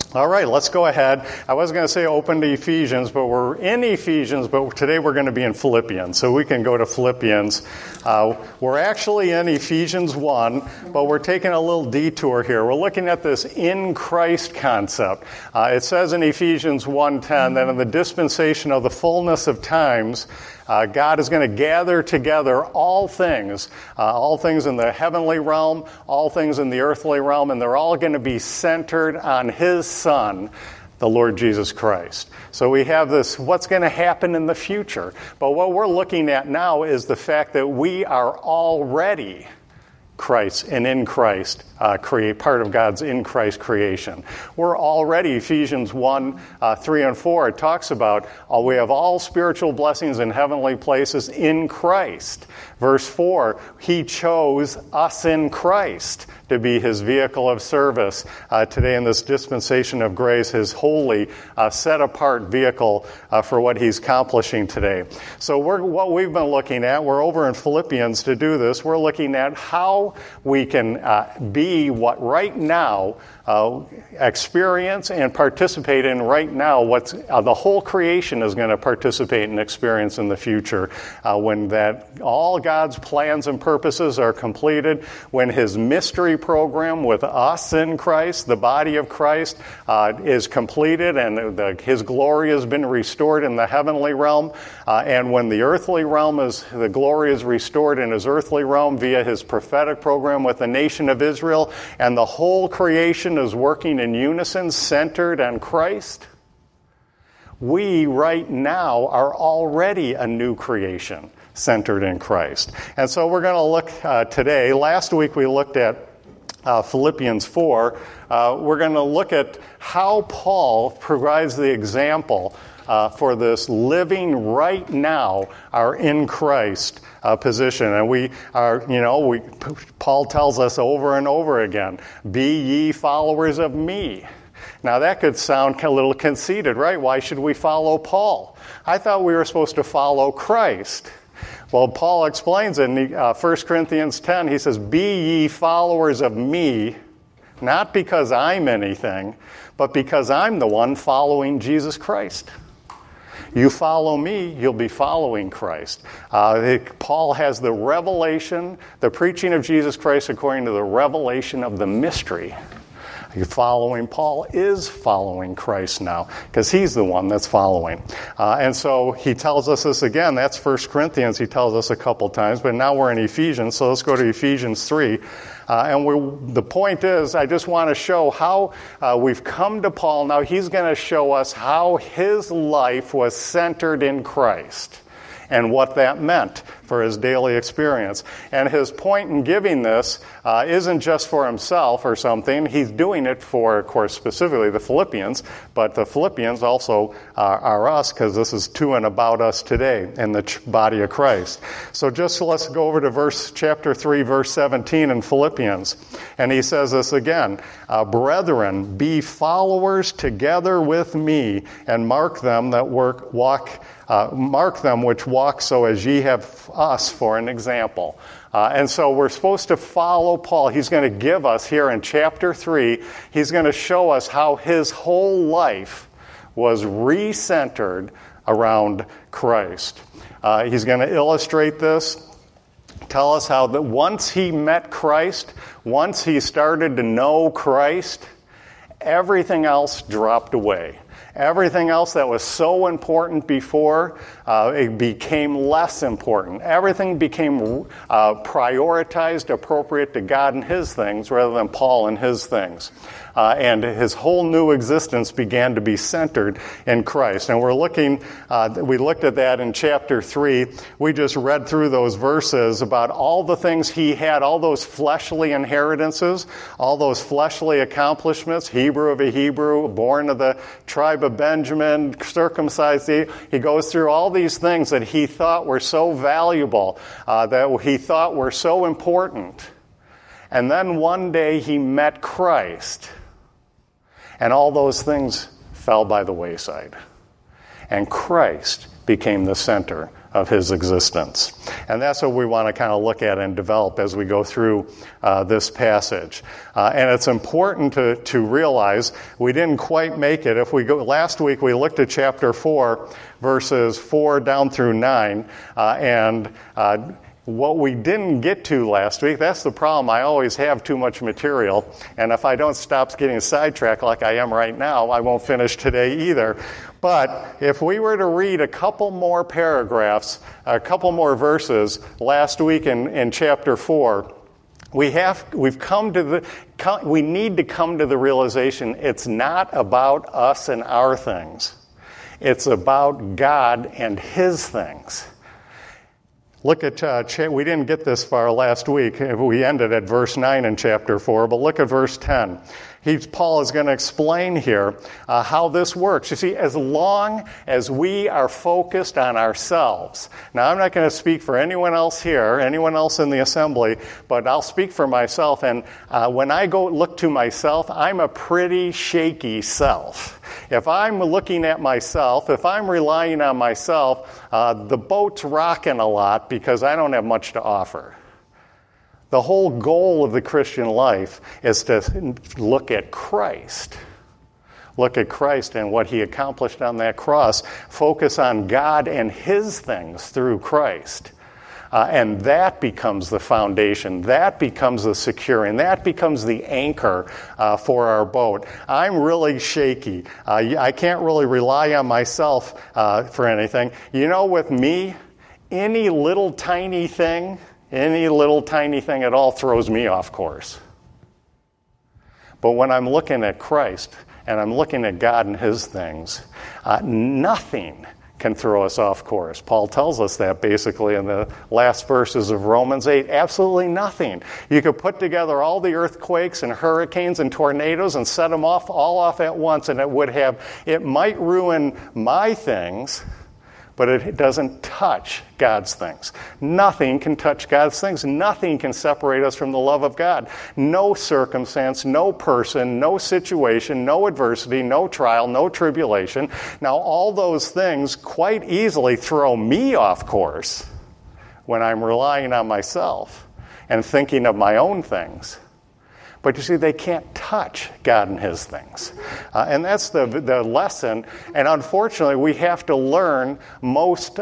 All right, let's go ahead. I was going to say open to Ephesians, but we're in Ephesians, but today we're going to be in Philippians. So we can go to Philippians. We're actually in Ephesians 1, but we're taking a little detour here. We're looking at this in Christ concept. It says in Ephesians 1:10 that in the dispensation of the fullness of times, God is going to gather together all things in the heavenly realm, all things in the earthly realm, and they're all going to be centered on His Son, the Lord Jesus Christ. So we have this, what's going to happen in the future. But what we're looking at now is the fact that we are already Christ and in Christ, part of God's in Christ creation. We're already, Ephesians 1, 3 and 4, it talks about we have all spiritual blessings in heavenly places in Christ. Verse 4, He chose us in Christ to be His vehicle of service today in this dispensation of grace, His holy, set-apart vehicle for what He's accomplishing today. So what we've been looking at, we're over in Philippians to do this, we're looking at how we can be what right now experience and participate in right now what the whole creation is going to participate and experience in the future when that all God's plans and purposes are completed, when His mystery program with us in Christ, the body of Christ, is completed and His glory has been restored in the heavenly realm, and when the earthly realm the glory is restored in His earthly realm via His prophetic program with the nation of Israel, and the whole creation is working in unison, centered on Christ. We right now are already a new creation, centered in Christ. And so we're going to look today. Last week we looked at Philippians 4. We're going to look at how Paul provides the example for this living right now, our in Christ position. And Paul tells us over and over again, be ye followers of me. Now that could sound a little conceited, right? Why should we follow Paul? I thought we were supposed to follow Christ. Well, Paul explains in 1 Corinthians 10, he says, be ye followers of me, not because I'm anything, but because I'm the one following Jesus Christ. You follow me, you'll be following Christ. Paul has the revelation, the preaching of Jesus Christ according to the revelation of the mystery. Paul is following Christ now, because he's the one that's following. And so he tells us this again. That's 1 Corinthians, he tells us a couple times, but now we're in Ephesians, so let's go to Ephesians 3. The point is, I just want to show how we've come to Paul. Now he's going to show us how his life was centered in Christ and what that meant for his daily experience. And his point in giving this isn't just for himself or something. He's doing it for, of course, specifically the Philippians, but the Philippians also are us, because this is to and about us today in the body of Christ. So let's go over to chapter 3, verse 17 in Philippians. And he says this again, brethren, be followers together with me, and mark them which walk so as ye have us for an example. And so we're supposed to follow Paul. He's going to give us here in chapter 3, he's going to show us how his whole life was recentered around Christ. He's going to illustrate this, tell us how that once he met Christ, once he started to know Christ, everything else dropped away. Everything else that was so important before, it became less important. Everything became prioritized, appropriate to God and His things rather than Paul and his things. And his whole new existence began to be centered in Christ. And we looked at that in chapter 3. We just read through those verses about all the things he had, all those fleshly inheritances, all those fleshly accomplishments, Hebrew of a Hebrew, born of the tribe of Benjamin, circumcised. He goes through all these things that he thought were so valuable, that he thought were so important. And then one day he met Christ, and all those things fell by the wayside. And Christ became the center of his existence. And that's what we want to kind of look at and develop as we go through this passage. And it's important to realize we didn't quite make it. Last week we looked at chapter 4, verses 4 down through 9, what we didn't get to last week, that's the problem. I always have too much material, and if I don't stop getting sidetracked like I am right now, I won't finish today either. But if we were to read a couple more paragraphs, a couple more verses last week in chapter 4, we need to come to the realization it's not about us and our things. It's about God and his things. Look at, we didn't get this far last week. We ended at verse 9 in chapter 4, but look at verse 10. Paul is going to explain here how this works. You see, as long as we are focused on ourselves, now I'm not going to speak for anyone else here, anyone else in the assembly, but I'll speak for myself. And when I go look to myself, I'm a pretty shaky self. If I'm looking at myself, if I'm relying on myself, the boat's rocking a lot because I don't have much to offer. The whole goal of the Christian life is to look at Christ. Look at Christ and what he accomplished on that cross. Focus on God and his things through Christ. And that becomes the foundation. That becomes the securing. That becomes the anchor for our boat. I'm really shaky. I can't really rely on myself for anything. You know, with me, any little tiny thing at all throws me off course. But when I'm looking at Christ and I'm looking at God and his things, nothing can throw us off course. Paul tells us that basically in the last verses of Romans 8. Absolutely nothing. You could put together all the earthquakes and hurricanes and tornadoes and set them all off at once, and it might ruin my things, but it doesn't touch God's things. Nothing can touch God's things. Nothing can separate us from the love of God. No circumstance, no person, no situation, no adversity, no trial, no tribulation. Now, all those things quite easily throw me off course when I'm relying on myself and thinking of my own things. But you see, they can't touch God and his things. And that's the lesson. And unfortunately, we have to unlearn most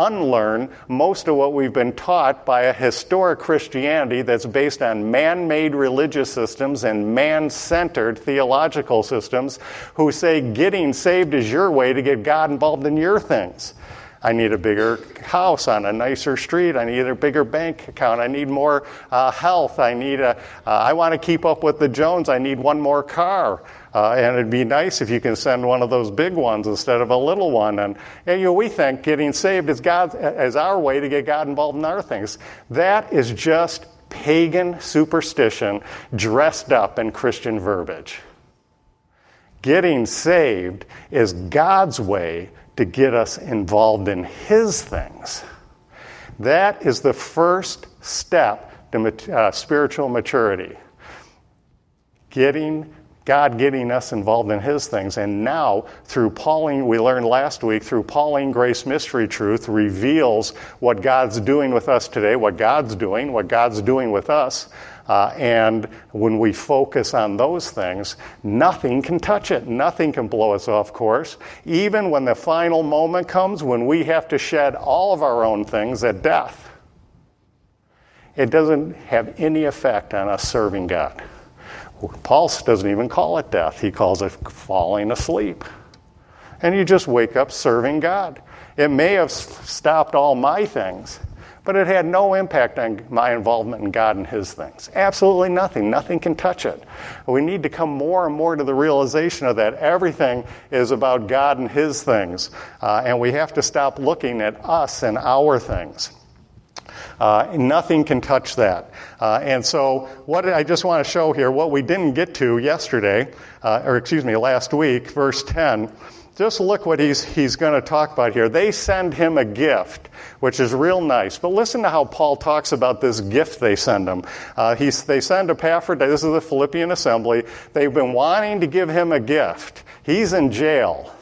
of what we've been taught by a historic Christianity that's based on man-made religious systems and man-centered theological systems who say getting saved is your way to get God involved in your things. I need a bigger house on a nicer street. I need a bigger bank account. I need more health. I want to keep up with the Jones. I need one more car. And it'd be nice if you can send one of those big ones instead of a little one. And we think getting saved is our way to get God involved in our things. That is just pagan superstition dressed up in Christian verbiage. Getting saved is God's way to get us involved in his things. That is the first step to spiritual maturity. God getting us involved in his things. And now, through Pauline, we learned last week, through Pauline Grace Mystery Truth reveals what God's doing with us today, what God's doing with us. And when we focus on those things, nothing can touch it. Nothing can blow us off course. Even when the final moment comes when we have to shed all of our own things at death, it doesn't have any effect on us serving God. Paul doesn't even call it death. He calls it falling asleep. And you just wake up serving God. It may have stopped all my things, but it had no impact on my involvement in God and his things. Absolutely nothing. Nothing can touch it. We need to come more and more to the realization of that. Everything is about God and his things. And we have to stop looking at us and our things. Nothing can touch that. And so what I just want to show here, what we didn't get to last week, verse 10, just look what he's going to talk about here. They send him a gift, which is real nice. But listen to how Paul talks about this gift they send him. They send Epaphroditus, this is the Philippian assembly. They've been wanting to give him a gift. He's in jail.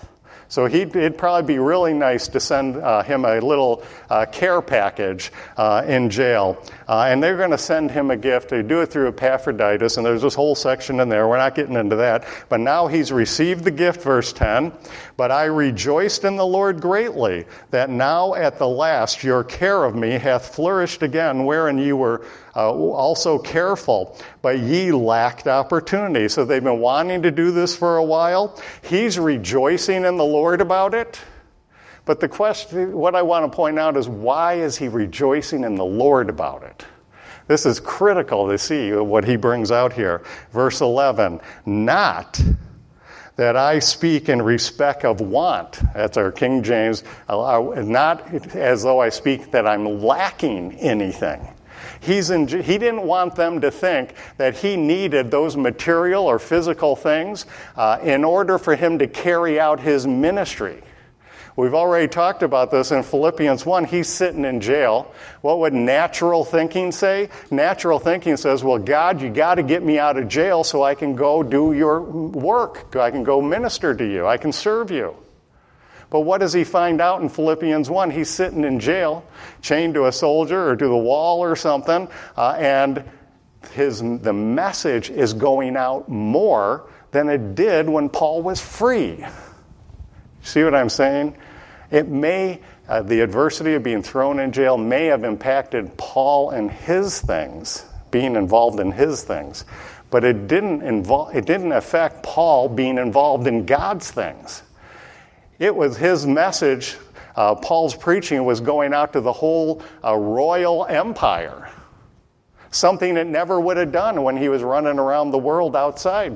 So it'd probably be really nice to send him a little care package in jail. And they're going to send him a gift. They do it through Epaphroditus, and there's this whole section in there. We're not getting into that. But now he's received the gift, verse 10. But I rejoiced in the Lord greatly, that now at the last your care of me hath flourished again, wherein you were also careful, but ye lacked opportunity. So they've been wanting to do this for a while. He's rejoicing in the Lord about it. But the question, what I want to point out is, why is he rejoicing in the Lord about it? This is critical to see what he brings out here. Verse 11, not that I speak in respect of want. That's our King James. Not as though I speak that I'm lacking anything. He didn't want them to think that he needed those material or physical things in order for him to carry out his ministry. We've already talked about this in Philippians 1. He's sitting in jail. What would natural thinking say? Natural thinking says, well, God, you got to get me out of jail so I can go do your work. I can go minister to you. I can serve you. But what does he find out in Philippians 1? He's sitting in jail, chained to a soldier or to the wall or something, and the message is going out more than it did when Paul was free. See what I'm saying? It may, the adversity of being thrown in jail may have impacted Paul and his things, being involved in his things, but it didn't affect Paul being involved in God's things. It was his message, Paul's preaching was going out to the whole royal empire, something it never would have done when he was running around the world outside.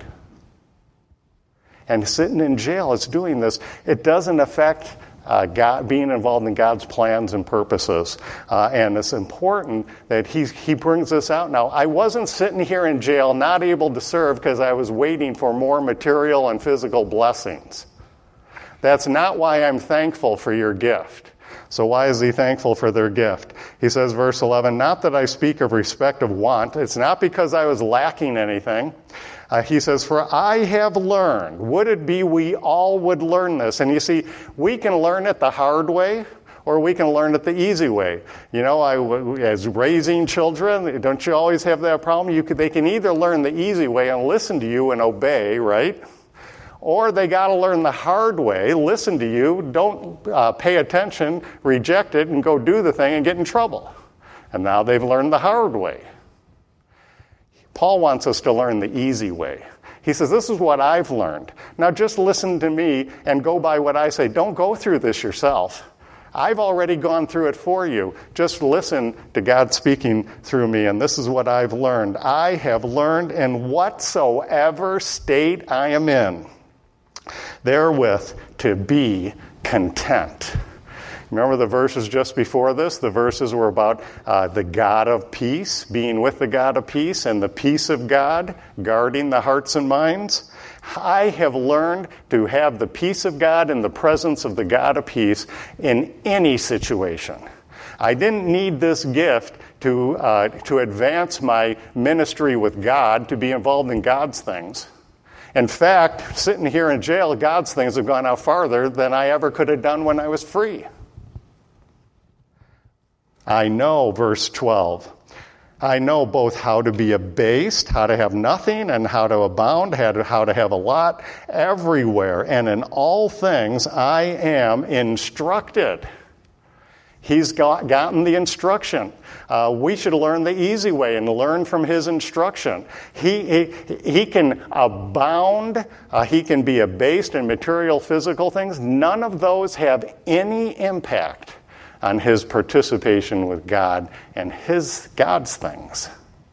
And sitting in jail, it's doing this. It doesn't affect God, being involved in God's plans and purposes. And it's important that he brings this out. Now, I wasn't sitting here in jail not able to serve because I was waiting for more material and physical blessings. That's not why I'm thankful for your gift. So why is he thankful for their gift? He says, verse 11, not that I speak of respect of want. It's not because I was lacking anything. He says, for I have learned. Would it be we all would learn this? And you see, we can learn it the hard way, or we can learn it the easy way. You know, as raising children, don't you always have that problem? They can either learn the easy way and listen to you and obey, right? Or they got to learn the hard way, listen to you, don't pay attention, reject it, and go do the thing and get in trouble. And now they've learned the hard way. Paul wants us to learn the easy way. He says, this is what I've learned. Now just listen to me and go by what I say. Don't go through this yourself. I've already gone through it for you. Just listen to God speaking through me, and this is what I've learned. I have learned in whatsoever state I am in, therewith to be content. Remember the verses just before this? The verses were about the God of peace, being with the God of peace, and the peace of God, guarding the hearts and minds. I have learned to have the peace of God in the presence of the God of peace in any situation. I didn't need this gift to advance my ministry with God, to be involved in God's things. In fact, sitting here in jail, God's things have gone out farther than I ever could have done when I was free. I know, verse 12, I know both how to be abased, how to have nothing, and how to abound, how to have a lot, everywhere. And in all things I am instructed. He's gotten the instruction. We should learn the easy way and learn from his instruction. He can abound. He can be abased in material, physical things. None of those have any impact on his participation with God and God's things.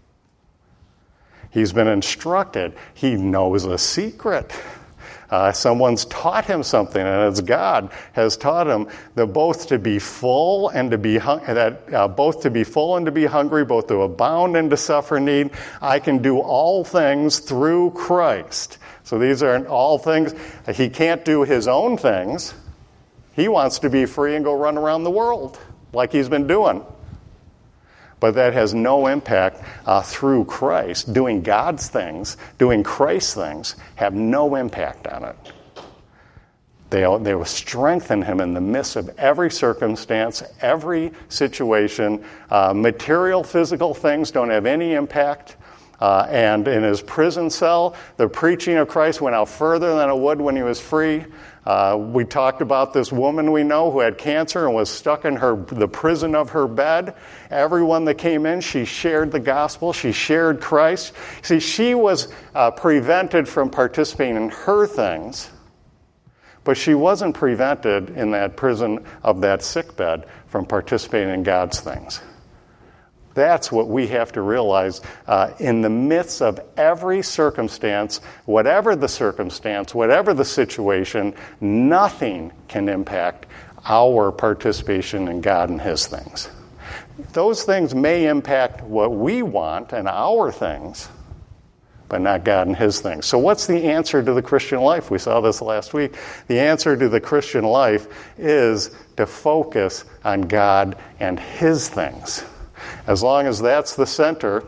He's been instructed. He knows a secret. Someone's taught him something, and it's God has taught him that both to be full and to be both to be full and to be hungry, both to abound and to suffer need. I can do all things through Christ. So these are all things. He can't do his own things. He wants to be free and go run around the world like he's been doing. But that has no impact through Christ. Doing God's things, doing Christ's things, have no impact on it. They will strengthen him in the midst of every circumstance, every situation. Material, physical things don't have any impact. And in his prison cell, the preaching of Christ went out further than it would when he was free. We talked about this woman we know who had cancer and was stuck in the prison of her bed. Everyone that came in, she shared the gospel. She shared Christ. See, she was prevented from participating in her things, but she wasn't prevented in that prison of that sickbed from participating in God's things. That's what we have to realize in the midst of every circumstance, whatever the situation, nothing can impact our participation in God and his things. Those things may impact what we want and our things, but not God and his things. So what's the answer to the Christian life? We saw this last week. The answer to the Christian life is to focus on God and his things. As long as that's the center,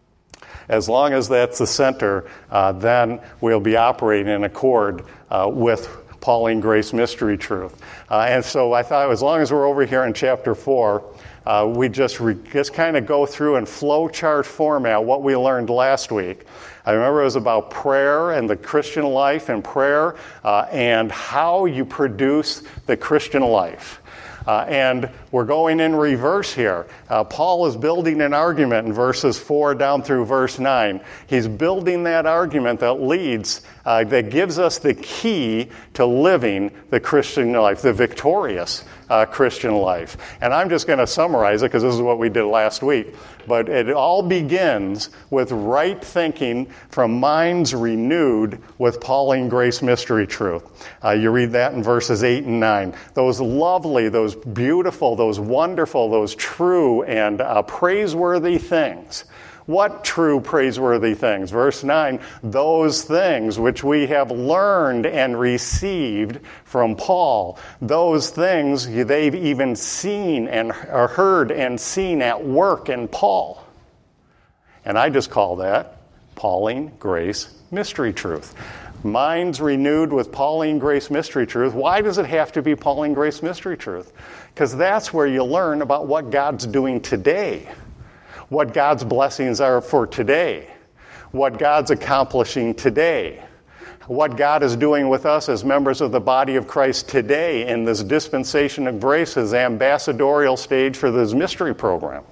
then we'll be operating in accord with Pauline grace mystery truth. And so I thought as long as we're over here in chapter 4, we just kind of go through in flow chart format what we learned last week. I remember it was about prayer and the Christian life and prayer and how you produce the Christian life. And we're going in reverse here. Paul is building an argument in verses 4 down through verse 9. He's building that argument that leads, that gives us the key to living the Christian life, the victorious Christian life. And I'm just going to summarize it because this is what we did last week. But it all begins with right thinking from minds renewed with Pauline grace mystery truth. You read that in verses 8 and 9. Those lovely, those beautiful, those wonderful, those true and praiseworthy things. What true praiseworthy things? Verse 9, those things which we have learned and received from Paul. Those things they've even seen and heard and seen at work in Paul. And I just call that Pauline grace mystery truth. Minds renewed with Pauline grace mystery truth. Why does it have to be Pauline grace mystery truth? Because that's where you learn about what God's doing today. What God's blessings are for today, what God's accomplishing today, what God is doing with us as members of the body of Christ today in this dispensation of grace, his ambassadorial stage for this mystery program.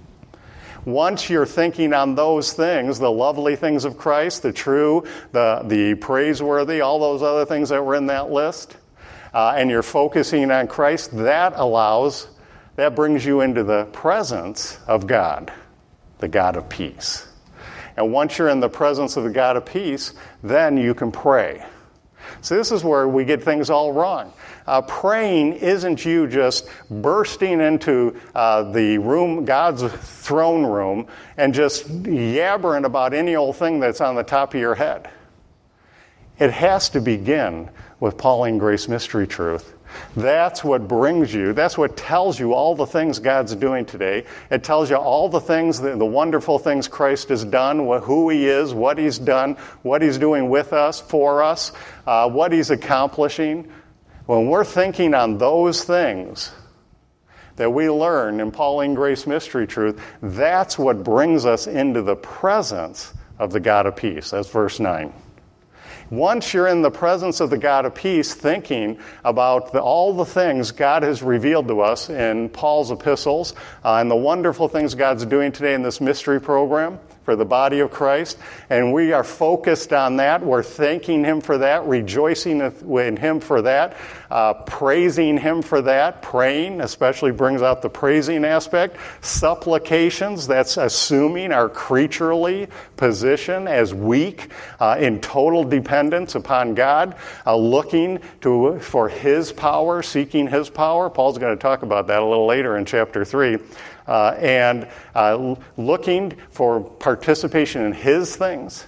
Once you're thinking on those things, the lovely things of Christ, the true, the praiseworthy, all those other things that were in that list, and you're focusing on Christ, that brings you into the presence of God. The God of peace. And once you're in the presence of the God of peace, then you can pray. So this is where we get things all wrong. Praying isn't you just bursting into the room, God's throne room, and just yabbering about any old thing that's on the top of your head. It has to begin with Pauline grace mystery truth. That's what brings you, that's what tells you all the things God's doing today. It tells you all the things, the wonderful things Christ has done, who he is, what he's done, what he's doing with us, for us, what he's accomplishing. When we're thinking on those things that we learn in Pauline grace mystery truth, that's what brings us into the presence of the God of peace. That's verse 9. Once you're in the presence of the God of peace, thinking about all the things God has revealed to us in Paul's epistles and the wonderful things God's doing today in this mystery program for the body of Christ, and we are focused on that. We're thanking him for that, rejoicing in him for that, praising him for that. Praying especially brings out the praising aspect. Supplications, that's assuming our creaturely position as weak in total dependence upon God, looking for his power, seeking his power. Paul's going to talk about that a little later in chapter 3. And looking for participation in his things.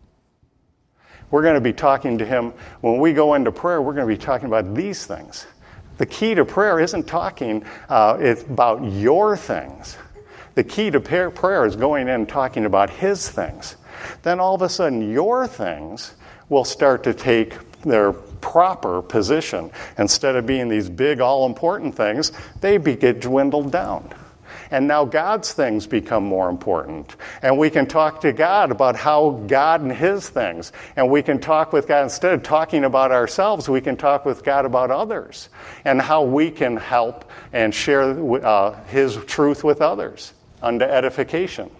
We're going to be talking to him, when we go into prayer, we're going to be talking about these things. The key to prayer isn't talking about your things. The key to prayer is going in and talking about his things. Then all of a sudden your things will start to take proper position. Instead of being these big, all-important things, they get dwindled down. And now God's things become more important. And we can talk to God about how God and his things. And we can talk with God, instead of talking about ourselves, we can talk with God about others. And how we can help and share his truth with others unto edification.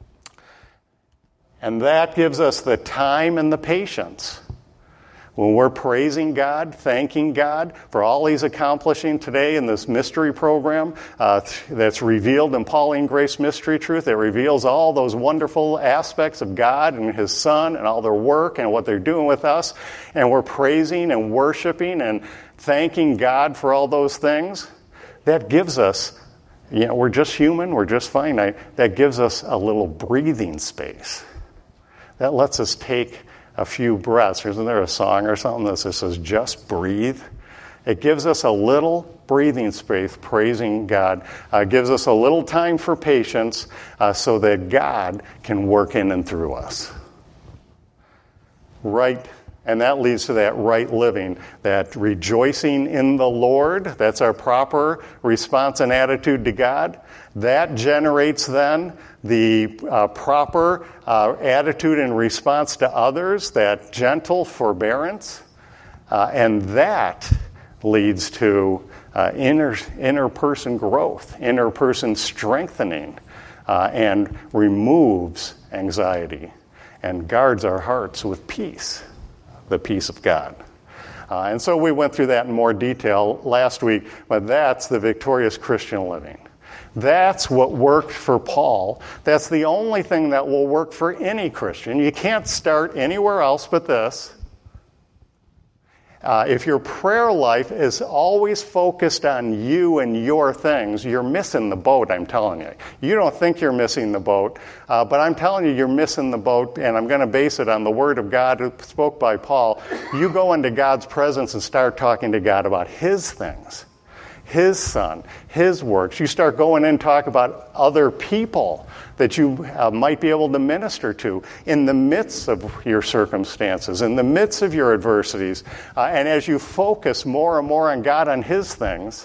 And that gives us the time and the patience. When we're praising God, thanking God for all he's accomplishing today in this mystery program that's revealed in Pauline Grace Mystery Truth, that reveals all those wonderful aspects of God and his Son and all their work and what they're doing with us, and we're praising and worshiping and thanking God for all those things, that gives us, we're just human, we're just finite, that gives us a little breathing space. That lets us take a few breaths. Isn't there a song or something that says, just breathe? It gives us a little breathing space, praising God. It gives us a little time for patience so that God can work in and through us. Right, and that leads to that right living, that rejoicing in the Lord. That's our proper response and attitude to God. That generates then the proper attitude and response to others, that gentle forbearance, and that leads to inner person growth, inner person strengthening, and removes anxiety and guards our hearts with peace, the peace of God. And so we went through that in more detail last week, but that's the victorious Christian living. That's what worked for Paul. That's the only thing that will work for any Christian. You can't start anywhere else but this. If your prayer life is always focused on you and your things, you're missing the boat, I'm telling you. You don't think you're missing the boat, but I'm telling you, you're missing the boat, and I'm going to base it on the Word of God who spoke by Paul. You go into God's presence and start talking to God about his things. His Son, his works. You start going in and talk about other people that you might be able to minister to in the midst of your circumstances, in the midst of your adversities. And as you focus more and more on God, on his things,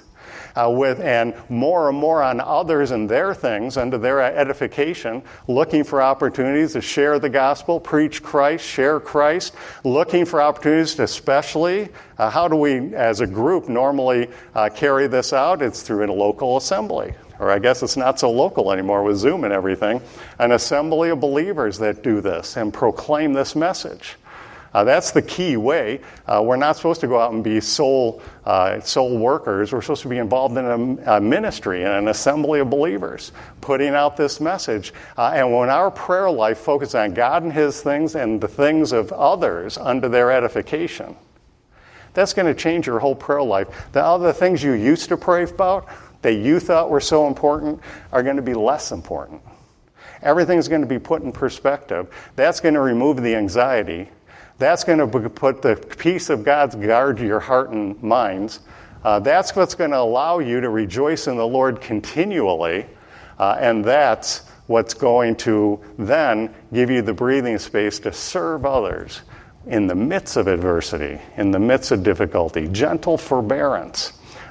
and more and more on others and their things under their edification, looking for opportunities to share the gospel, preach Christ, share Christ, looking for opportunities to especially, how do we as a group normally carry this out? It's through a local assembly. Or I guess it's not so local anymore with Zoom and everything. An assembly of believers that do this and proclaim this message. That's the key way. We're not supposed to go out and be soul workers. We're supposed to be involved in a ministry and an assembly of believers, putting out this message. And when our prayer life focuses on God and his things and the things of others under their edification, that's going to change your whole prayer life. The other things you used to pray about that you thought were so important are going to be less important. Everything's going to be put in perspective. That's going to remove the anxiety. That's going to put the peace of God's guard to your heart and minds. That's what's going to allow you to rejoice in the Lord continually. And that's what's going to then give you the breathing space to serve others in the midst of adversity, in the midst of difficulty, gentle forbearance.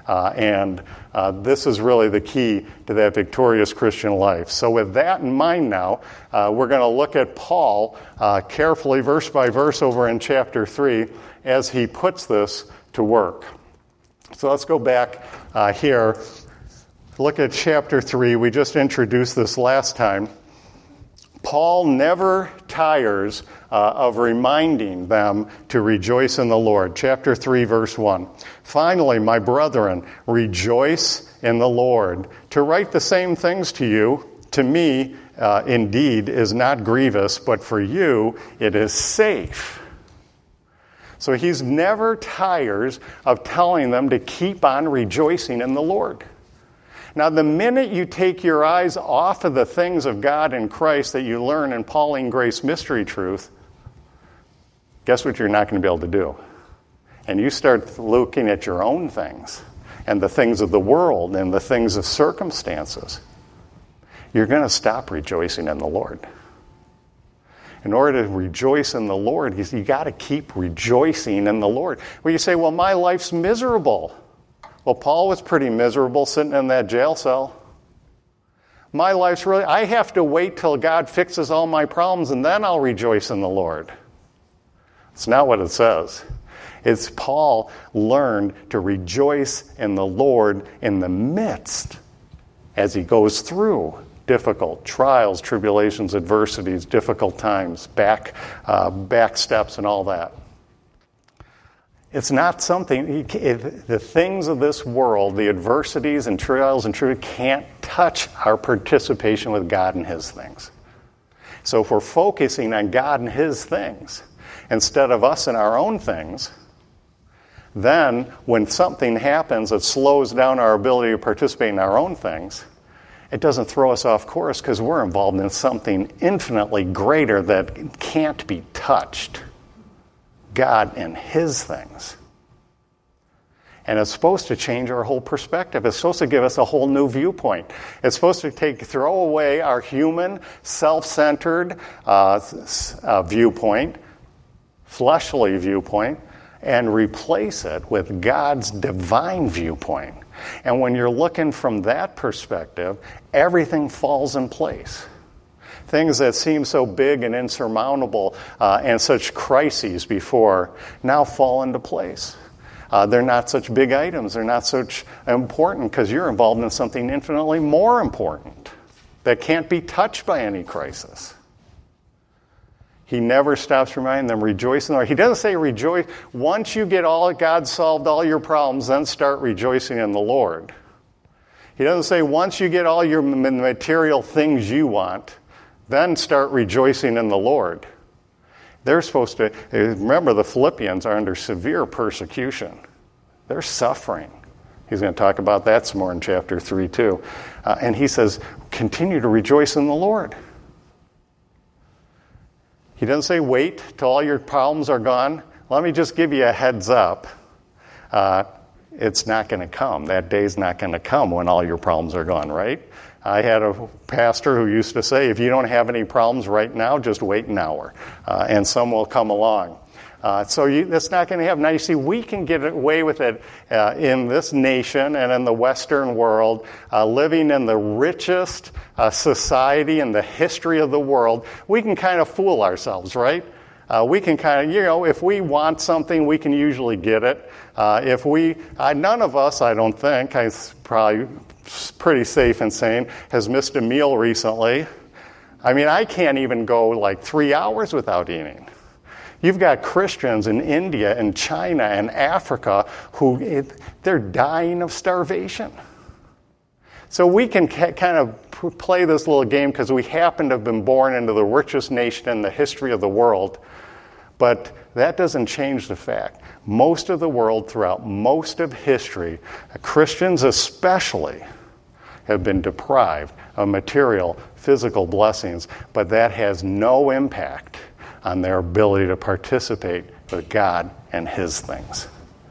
And this is really the key to that victorious Christian life. So with that in mind now, we're going to look at Paul carefully, verse by verse, over in chapter 3, as he puts this to work. So let's go back here. Look at chapter 3. We just introduced this last time. Paul never tires of reminding them to rejoice in the Lord. Chapter 3, verse 1. Finally, my brethren, rejoice in the Lord. To write the same things to you, to me, indeed, is not grievous, but for you it is safe. So he's never tires of telling them to keep on rejoicing in the Lord. Now, the minute you take your eyes off of the things of God in Christ that you learn in Pauline Grace Mystery Truth, guess what you're not going to be able to do? And you start looking at your own things and the things of the world and the things of circumstances, you're going to stop rejoicing in the Lord. In order to rejoice in the Lord, you got to keep rejoicing in the Lord. Well, you say, well, my life's miserable. Well, Paul was pretty miserable sitting in that jail cell. My life's really, I have to wait till God fixes all my problems and then I'll rejoice in the Lord. It's not what it says. It's Paul learned to rejoice in the Lord in the midst as he goes through difficult trials, tribulations, adversities, difficult times, back steps and all that. It's not something, the things of this world, the adversities and trials and tribulations can't touch our participation with God and his things. So if we're focusing on God and his things instead of us and our own things, then when something happens that slows down our ability to participate in our own things, it doesn't throw us off course because we're involved in something infinitely greater that can't be touched. God and his things. And it's supposed to change our whole perspective. It's supposed to give us a whole new viewpoint. It's supposed to throw away our human, self-centered viewpoint, fleshly viewpoint, and replace it with God's divine viewpoint. And when you're looking from that perspective, everything falls in place. Things that seem so big and insurmountable and such crises before now fall into place. They're not such big items. They're not such important because you're involved in something infinitely more important that can't be touched by any crisis. He never stops reminding them, rejoice in the Lord. He doesn't say rejoice. Once you get God solved all your problems, then start rejoicing in the Lord. He doesn't say once you get all your material things you want, then start rejoicing in the Lord. They're supposed to, remember the Philippians are under severe persecution. They're suffering. He's going to talk about that some more in chapter 3 too. And he says, continue to rejoice in the Lord. He doesn't say wait till all your problems are gone. Let me just give you a heads up. It's not going to come. That day's not going to come when all your problems are gone, right? I had a pastor who used to say, if you don't have any problems right now, just wait an hour, and some will come along. That's not going to happen. Now, you see, we can get away with it in this nation and in the Western world, living in the richest society in the history of the world. We can kind of fool ourselves, right? We can kind of, if we want something, we can usually get it. None of us, I don't think, I'm probably pretty safe in saying, has missed a meal recently. I mean, I can't even go like 3 hours without eating. You've got Christians in India and China and Africa who they're dying of starvation. So we can kind of play this little game because we happen to have been born into the richest nation in the history of the world. But that doesn't change the fact. Most of the world, throughout most of history, Christians especially, have been deprived of material, physical blessings, but that has no impact on their ability to participate with God and his things.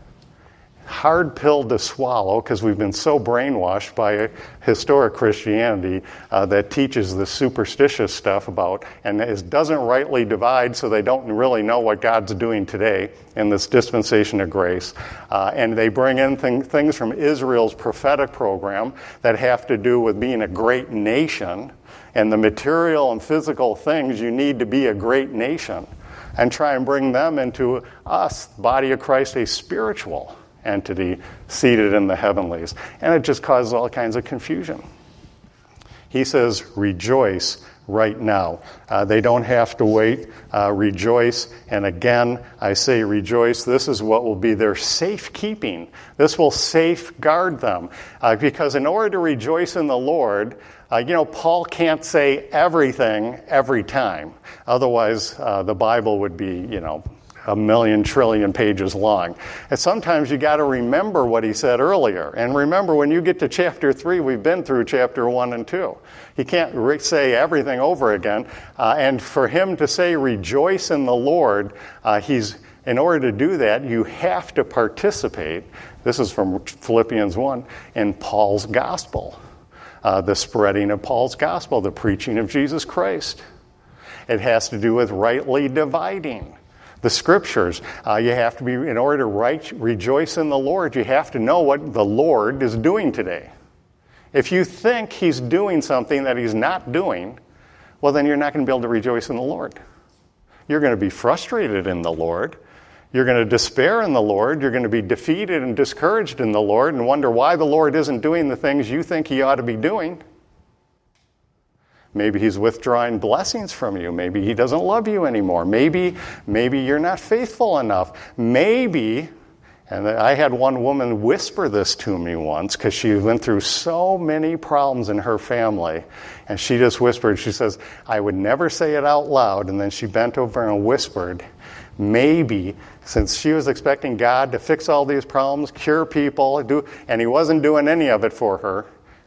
Hard pill to swallow because we've been so brainwashed by historic Christianity that teaches the superstitious stuff about and doesn't rightly divide, so they don't really know what God's doing today in this dispensation of grace. And they bring in things from Israel's prophetic program that have to do with being a great nation and the material and physical things you need to be a great nation, and try and bring them into us, the body of Christ, a spiritual entity seated in the heavenlies. And it just causes all kinds of confusion. He says, rejoice right now. They don't have to wait. Rejoice. And again, I say rejoice. This is what will be their safekeeping. This will safeguard them. Because in order to rejoice in the Lord, Paul can't say everything every time. Otherwise, the Bible would be, a million trillion pages long. And sometimes you got to remember what he said earlier. And remember, when you get to chapter 3, we've been through chapter 1 and 2. He can't say everything over again. And for him to say, rejoice in the Lord, in order to do that, you have to participate, this is from Philippians 1, in Paul's gospel. The spreading of Paul's gospel, the preaching of Jesus Christ. It has to do with rightly dividing the Scriptures. You have to be, in order to rejoice in the Lord, you have to know what the Lord is doing today. If you think He's doing something that He's not doing, well, then you're not going to be able to rejoice in the Lord. You're going to be frustrated in the Lord. You're going to despair in the Lord. You're going to be defeated and discouraged in the Lord and wonder why the Lord isn't doing the things you think He ought to be doing. Maybe He's withdrawing blessings from you. Maybe He doesn't love you anymore. Maybe you're not faithful enough. Maybe, and I had one woman whisper this to me once because she went through so many problems in her family, and she just whispered, she says, I would never say it out loud, and then she bent over and whispered, maybe, since she was expecting God to fix all these problems, cure people, and He wasn't doing any of it for her,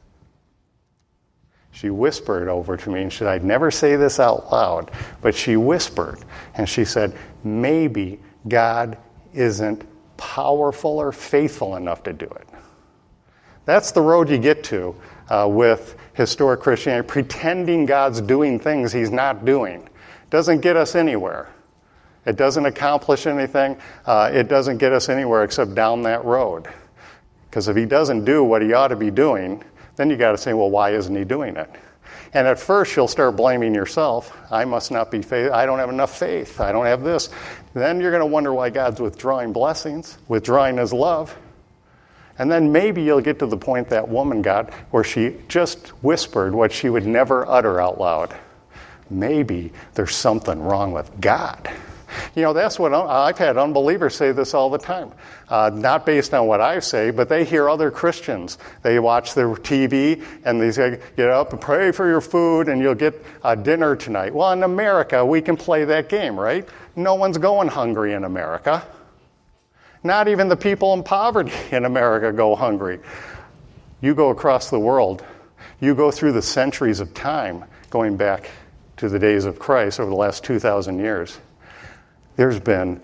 she whispered over to me, and she said, I'd never say this out loud, but she whispered, and she said, maybe God isn't powerful or faithful enough to do it. That's the road you get to with historic Christianity, pretending God's doing things He's not doing. Doesn't get us anywhere. It doesn't accomplish anything. It doesn't get us anywhere except down that road. Because if He doesn't do what He ought to be doing, then you got to say, well, why isn't He doing it? And at first you'll start blaming yourself. I must not be faith. I don't have enough faith. I don't have this. Then you're going to wonder why God's withdrawing blessings, withdrawing His love. And then maybe you'll get to the point that woman got where she just whispered what she would never utter out loud. Maybe there's something wrong with God. You know, that's what I've had unbelievers say this all the time. Not based on what I say, but they hear other Christians. They watch their TV and they say, get up and pray for your food and you'll get dinner tonight. Well, in America, we can play that game, right? No one's going hungry in America. Not even the people in poverty in America go hungry. You go across the world. You go through the centuries of time, going back to the days of Christ over the last 2,000 years. There's been,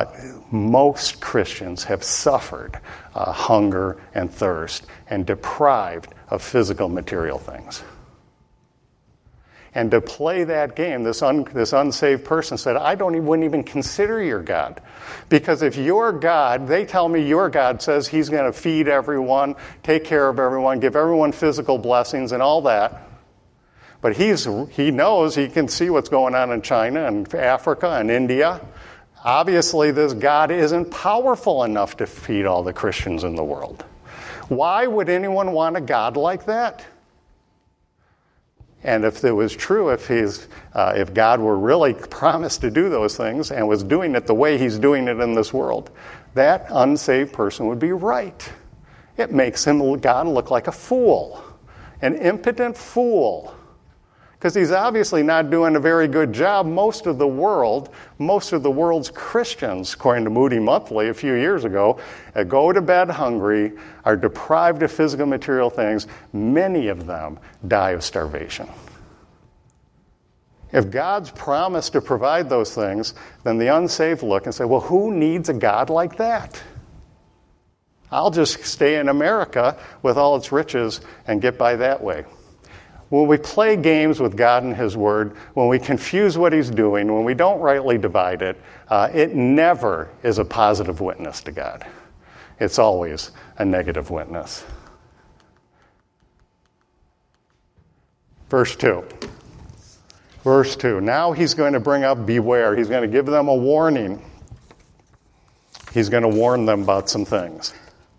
most Christians have suffered hunger and thirst and deprived of physical material things. And to play that game, this unsaved person said, wouldn't even consider your God. Because if your God, they tell me your God says He's going to feed everyone, take care of everyone, give everyone physical blessings and all that. But he knows, he can see what's going on in China and Africa and India. Obviously, this God isn't powerful enough to feed all the Christians in the world. Why would anyone want a God like that? And if it was true, if God were really promised to do those things and was doing it the way He's doing it in this world, that unsaved person would be right. It makes God look like a fool, an impotent fool. Because He's obviously not doing a very good job. Most of the world's Christians, according to Moody Monthly a few years ago, go to bed hungry, are deprived of physical material things. Many of them die of starvation. If God's promised to provide those things, then the unsaved look and say, well, who needs a God like that? I'll just stay in America with all its riches and get by that way. When we play games with God and His Word, when we confuse what He's doing, when we don't rightly divide it, it never is a positive witness to God. It's always a negative witness. Verse 2. Now He's going to bring up beware. He's going to give them a warning. He's going to warn them about some things.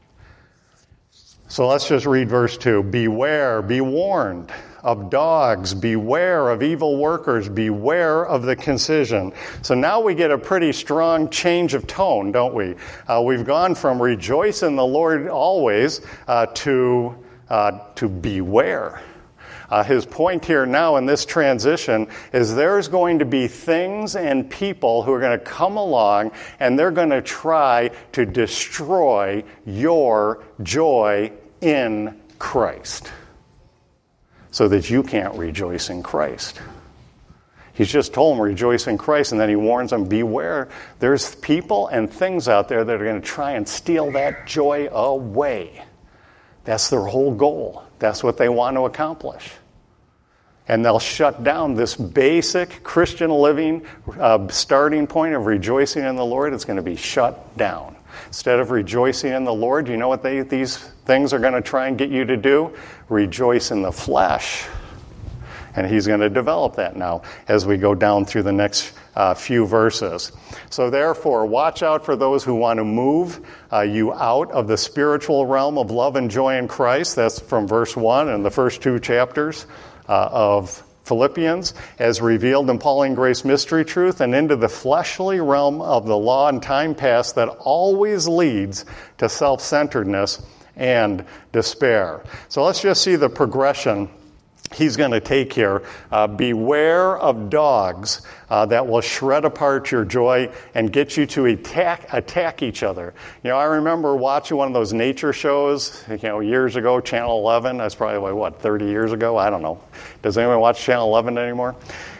So let's just read verse 2. Beware, be warned of dogs, beware of evil workers, beware of the concision. So now we get a pretty strong change of tone, don't we? We've gone from rejoice in the Lord always to beware. His point here now in this transition is there's going to be things and people who are going to come along and they're going to try to destroy your joy in Christ, so that you can't rejoice in Christ. He's just told them, rejoice in Christ, and then He warns them, beware. There's people and things out there that are going to try and steal that joy away. That's their whole goal. That's what they want to accomplish. And they'll shut down this basic Christian living starting point of rejoicing in the Lord. It's going to be shut down. Instead of rejoicing in the Lord, you know what these things are going to try and get you to do? Rejoice in the flesh. And he's going to develop that now as we go down through the next few verses. So therefore, watch out for those who want to move you out of the spiritual realm of love and joy in Christ. That's from verse 1 and the first 2 chapters of Philippians, as revealed in Pauline grace mystery truth, and into the fleshly realm of the law and time past that always leads to self-centeredness and despair. So let's just see the progression he's going to take here. Beware of dogs that will shred apart your joy and get you to attack each other. You know, I remember watching one of those nature shows, years ago, Channel 11. That's probably, 30 years ago? I don't know. Does anyone watch Channel 11 anymore?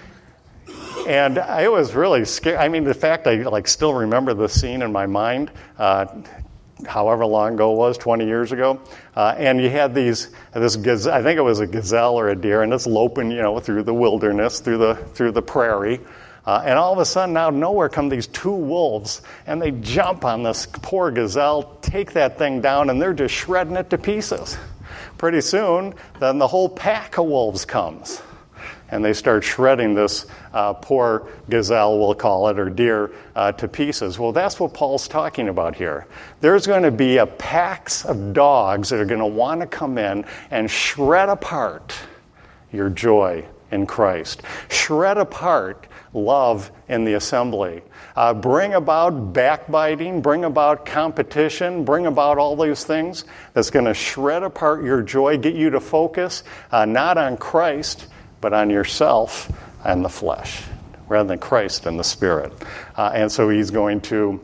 And it was really scary. I mean, the fact I still remember the scene in my mind, however long ago it was, 20 years ago. And you had this gazelle, I think it was a gazelle or a deer, and it's loping, through the wilderness, through the prairie. And all of a sudden, out of nowhere come these 2 wolves, and they jump on this poor gazelle, take that thing down, and they're just shredding it to pieces. Pretty soon, then the whole pack of wolves comes. And they start shredding this poor gazelle, we'll call it, or deer, to pieces. Well, that's what Paul's talking about here. There's going to be a packs of dogs that are going to want to come in and shred apart your joy in Christ. Shred apart love in the assembly. Bring about backbiting, bring about competition, bring about all these things that's going to shred apart your joy, get you to focus not on Christ, but on yourself and the flesh, rather than Christ and the Spirit. And so he's going to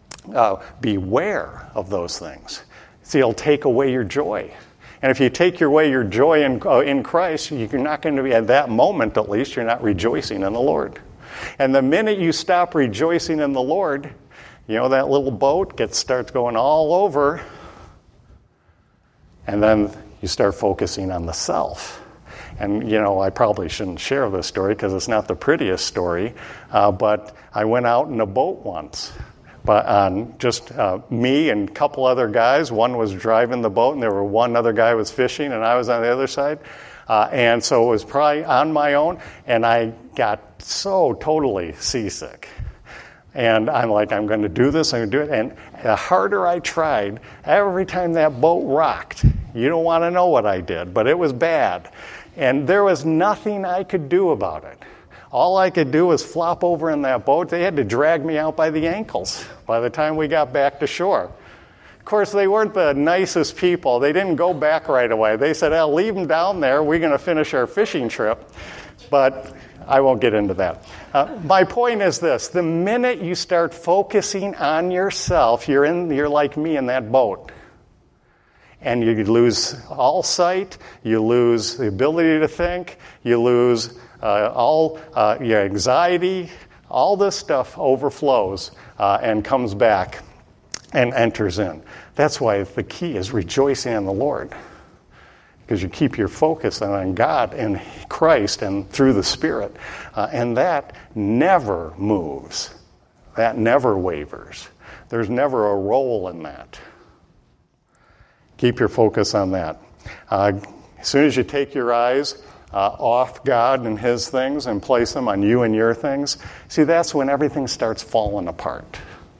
beware of those things. See, he'll take away your joy. And if you take away your joy in Christ, you're not going to be, at that moment at least, you're not rejoicing in the Lord. And the minute you stop rejoicing in the Lord, that little boat starts going all over, and then you start focusing on the self. And, I probably shouldn't share this story because it's not the prettiest story, but I went out in a boat once. But on just me and a couple other guys. One was driving the boat, and there were one other guy was fishing, and I was on the other side. And so it was probably on my own, and I got so totally seasick. And I'm like, I'm going to do this, I'm going to do it. And the harder I tried, every time that boat rocked, you don't want to know what I did, but it was bad. And there was nothing I could do about it. All I could do was flop over in that boat. They had to drag me out by the ankles by the time we got back to shore. Of course, they weren't the nicest people. They didn't go back right away. They said, leave them down there. We're going to finish our fishing trip. But I won't get into that. My point is this. The minute you start focusing on yourself, you're like me in that boat. And you lose all sight, you lose the ability to think, you lose all your anxiety, all this stuff overflows and comes back and enters in. That's why the key is rejoicing in the Lord. Because you keep your focus on God and Christ and through the Spirit. And that never moves. That never wavers. There's never a roll in that. Keep your focus on that. As soon as you take your eyes off God and His things and place them on you and your things, see, that's when everything starts falling apart.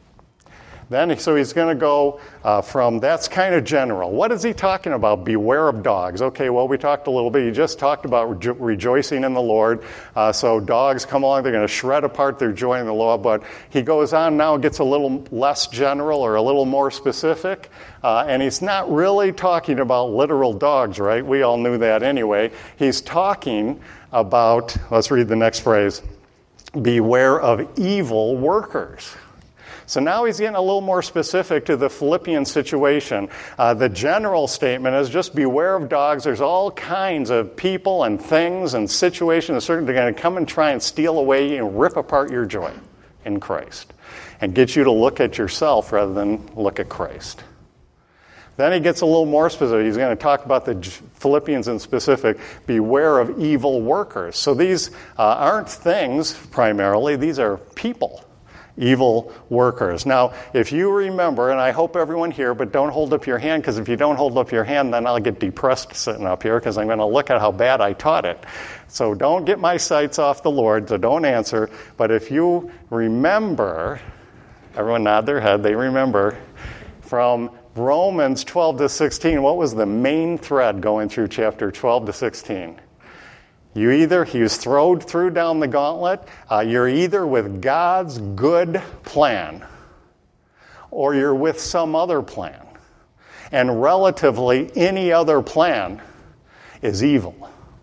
So he's going to go from, that's kind of general. What is he talking about? Beware of dogs. Okay, well, we talked a little bit. He just talked about rejoicing in the Lord. So dogs come along, they're going to shred apart their joy in the Lord. But he goes on now, gets a little less general or a little more specific. And he's not really talking about literal dogs, right? We all knew that anyway. He's talking about, let's read the next phrase, beware of evil workers. So now he's getting a little more specific to the Philippian situation. The general statement is just beware of dogs. There's all kinds of people and things and situations that are going to come and try and steal away and rip apart your joy in Christ and get you to look at yourself rather than look at Christ. Then he gets a little more specific. He's going to talk about the Philippians in specific. Beware of evil workers. So these aren't things primarily. These are people. Evil workers. Now, if you remember, and I hope everyone here, but don't hold up your hand, because if you don't hold up your hand, then I'll get depressed sitting up here, because I'm going to look at how bad I taught it. So don't get my sights off the Lord, so don't answer. But if you remember, everyone nod their head, they remember, from Romans 12 to 16, what was the main thread going through chapter 12 to 16? He was thrown through down the gauntlet. You're either with God's good plan or you're with some other plan. And relatively, any other plan is evil.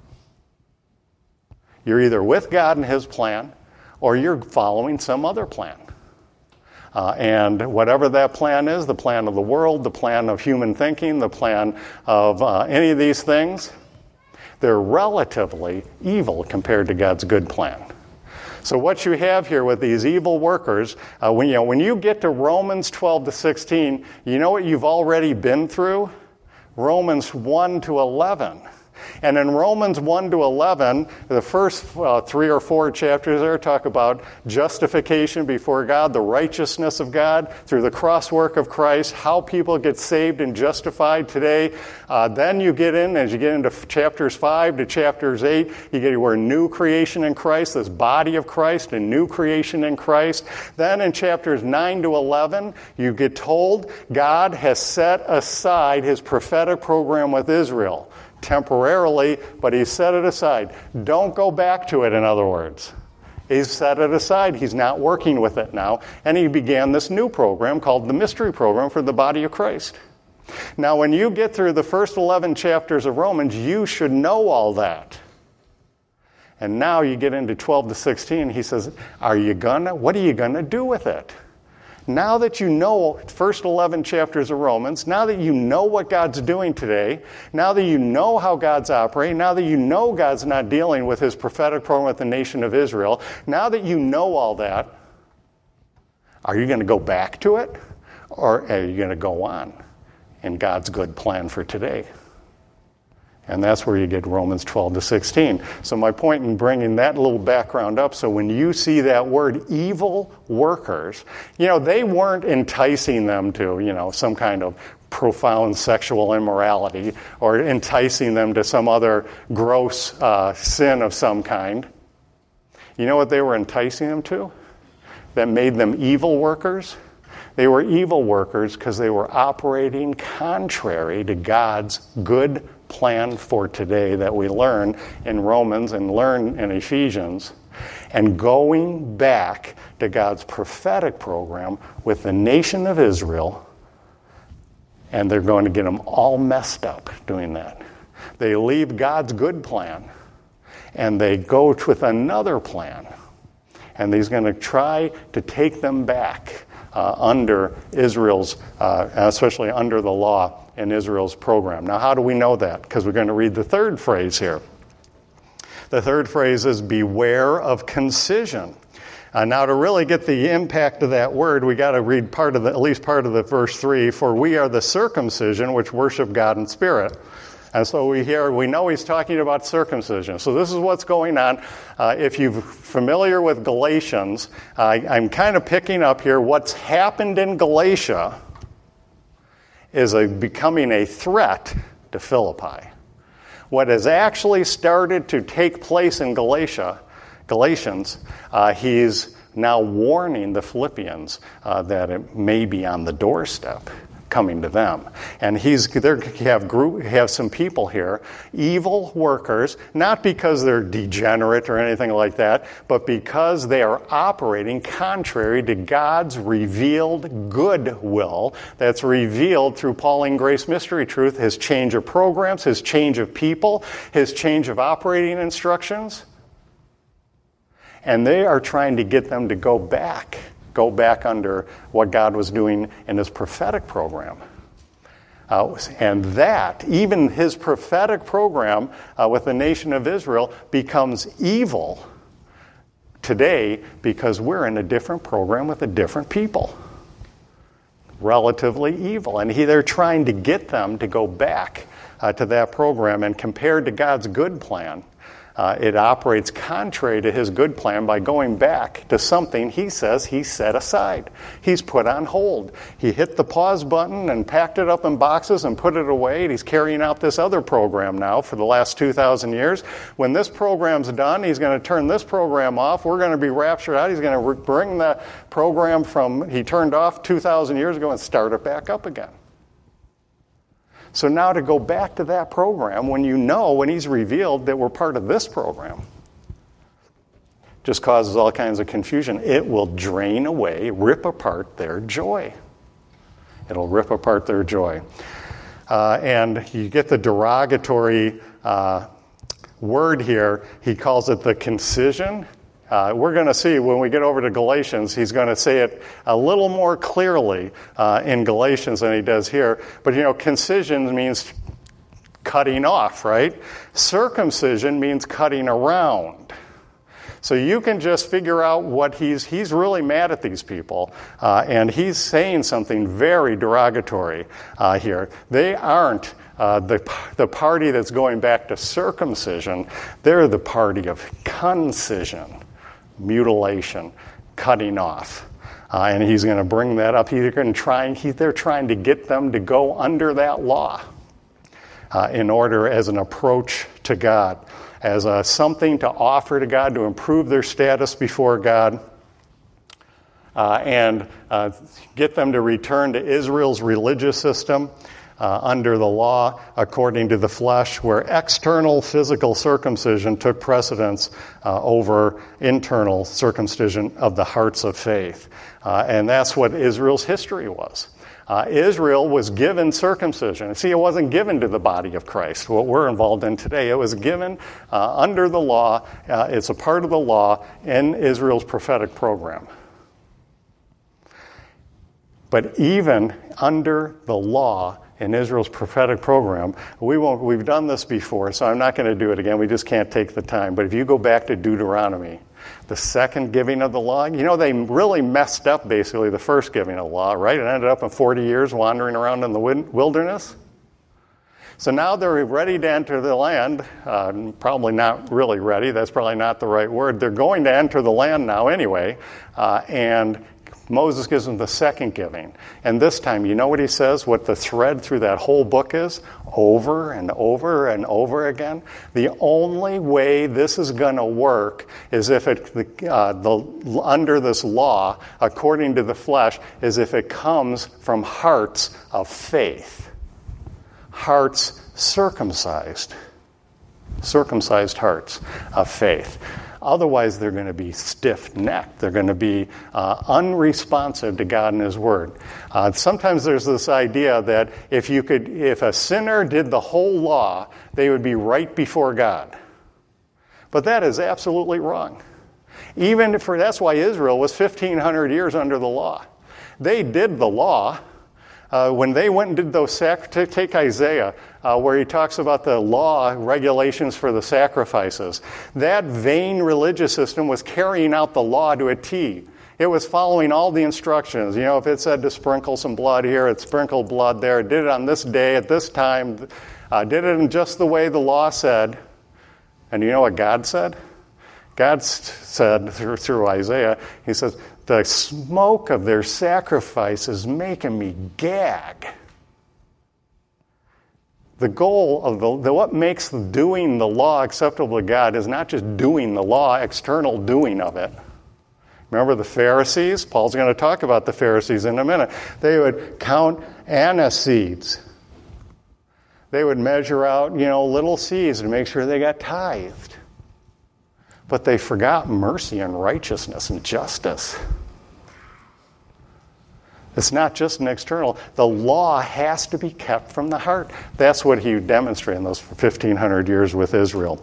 You're either with God and His plan or you're following some other plan. And whatever that plan is, the plan of the world, the plan of human thinking, the plan of any of these things, they're relatively evil compared to God's good plan. So what you have here with these evil workers, when you get to Romans 12 to 16, you know what you've already been through? Romans 1 to 11. And in Romans 1 to 11, the first 3 or 4 chapters there talk about justification before God, the righteousness of God through the cross work of Christ, how people get saved and justified today. Then you get in, as you get into chapters 5 to chapters 8, we're a new creation in Christ, this body of Christ, a new creation in Christ. Then in chapters 9 to 11, you get told God has set aside His prophetic program with Israel. Temporarily, but He set it aside. Don't go back to it, in other words. He's set it aside. He's not working with it now. And He began this new program called the Mystery Program for the body of Christ. Now, when you get through the first 11 chapters of Romans, you should know all that. And now you get into 12 to 16, he says, what are you going to do with it? Now that you know first 11 chapters of Romans, now that you know what God's doing today, now that you know how God's operating, now that you know God's not dealing with His prophetic program with the nation of Israel, now that you know all that, are you going to go back to it? Or are you going to go on in God's good plan for today? And that's where you get Romans 12 to 16. So my point in bringing that little background up, so when you see that word evil workers, they weren't enticing them to, some kind of profound sexual immorality or enticing them to some other gross sin of some kind. You know what they were enticing them to? That made them evil workers? They were evil workers because they were operating contrary to God's good plan for today that we learn in Romans and learn in Ephesians, and going back to God's prophetic program with the nation of Israel, and they're going to get them all messed up doing that. They leave God's good plan, and they go with another plan, and He's going to try to take them back under Israel's, especially under the law in Israel's program. Now, how do we know that? Because we're going to read the third phrase here. The third phrase is beware of concision. Now, to really get the impact of that word, we got to read at least part of the verse 3. For we are the circumcision which worship God in spirit. And so we know he's talking about circumcision. So this is what's going on. If you're familiar with Galatians, I'm kind of picking up here what's happened in Galatia is becoming a threat to Philippi. What has actually started to take place in Galatians, he's now warning the Philippians that it may be on the doorstep coming to them. And have some people here, evil workers, not because they're degenerate or anything like that, but because they are operating contrary to God's revealed good will that's revealed through Pauline Grace Mystery Truth, His change of programs, His change of people, His change of operating instructions. And they are trying to get them to go back under what God was doing in His prophetic program. And that, even His prophetic program with the nation of Israel, becomes evil today because we're in a different program with a different people. relatively evil. And they're trying to get them to go back to that program. And compared to God's good plan, it operates contrary to his good plan by going back to something he says he set aside. He's put on hold. He hit the pause button and packed it up in boxes and put it away. And he's carrying out this other program now for the last 2,000 years. When this program's done, he's going to turn this program off. We're going to be raptured out. He's going to bring the program from he turned off 2,000 years ago and start it back up again. So now to go back to that program when he's revealed that we're part of this program just causes all kinds of confusion. It will drain away, rip apart their joy. It'll rip apart their joy. And you get the derogatory word here. He calls it the concision. We're going to see when we get over to Galatians, he's going to say it a little more clearly in Galatians than he does here. But, concision means cutting off, right? Circumcision means cutting around. So you can just figure out what he's really mad at these people, and he's saying something very derogatory here. They aren't the party that's going back to circumcision. They're the party of concision. Mutilation, cutting off. And he's going to bring that up. They're trying to get them to go under that law in order as an approach to God, as something to offer to God to improve their status before God, and get them to return to Israel's religious system under the law according to the flesh, where external physical circumcision took precedence over internal circumcision of the hearts of faith. And that's what Israel's history was. Israel was given circumcision. See, it wasn't given to the body of Christ, what we're involved in today. It was given under the law. It's a part of the law in Israel's prophetic program. But even under the law, in Israel's prophetic program, we've done this before, so I'm not going to do it again. We just can't take the time. But if you go back to Deuteronomy, the second giving of the law, they really messed up basically the first giving of the law, right? It ended up in 40 years wandering around in the wilderness. So now they're ready to enter the land. Probably not really ready. That's probably not the right word. They're going to enter the land now anyway, and Moses gives them the second giving. And this time, you know what he says? What the thread through that whole book is? Over and over and over again. The only way this is going to work is if under this law, according to the flesh, is if it comes from hearts of faith. Hearts circumcised. Circumcised hearts of faith. Otherwise, they're going to be stiff-necked. They're going to be unresponsive to God and His Word. Sometimes there's this idea that if a sinner did the whole law, they would be right before God. But that is absolutely wrong. That's why Israel was 1,500 years under the law. They did the law. When they went and did those take Isaiah, where he talks about the law regulations for the sacrifices. That vain religious system was carrying out the law to a T. It was following all the instructions. If it said to sprinkle some blood here, it sprinkled blood there. It did it on this day, at this time. Did it in just the way the law said. And you know what God said? God said through Isaiah, he says, the smoke of their sacrifice is making me gag. The goal of what makes doing the law acceptable to God is not just doing the law, external doing of it. Remember the Pharisees? Paul's going to talk about the Pharisees in a minute. They would count anise seeds. They would measure out, little seeds to make sure they got tithed. But they forgot mercy and righteousness and justice. It's not just an external. The law has to be kept from the heart. That's what he demonstrated in those 1,500 years with Israel.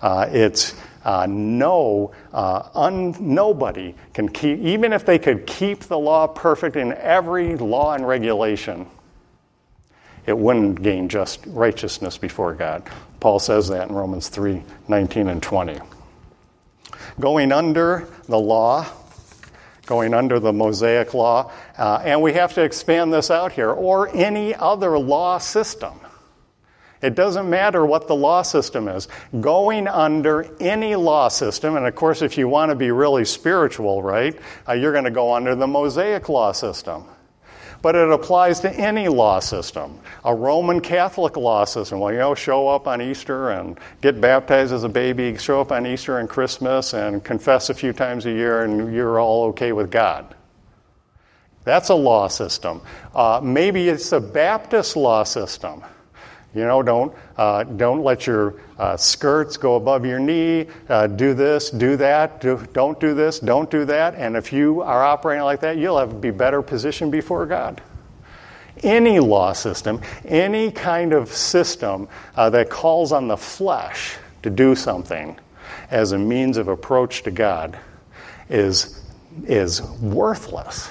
Nobody can keep, even if they could keep the law perfect in every law and regulation, it wouldn't gain just righteousness before God. Paul says that in Romans 3:19 and 20. Going under the law going under the Mosaic law. And we have to expand this out here, or any other law system. It doesn't matter what the law system is. Going under any law system, and of course if you want to be really spiritual, right, you're going to go under the Mosaic law system. But it applies to any law system. A Roman Catholic law system, well, show up on Easter and get baptized as a baby, show up on Easter and Christmas and confess a few times a year and you're all okay with God. That's a law system. Maybe it's a Baptist law system. Don't let your skirts go above your knee. Do this, do that. Don't do this, don't do that. And if you are operating like that, you'll be better positioned before God. Any law system, any kind of system that calls on the flesh to do something as a means of approach to God is worthless.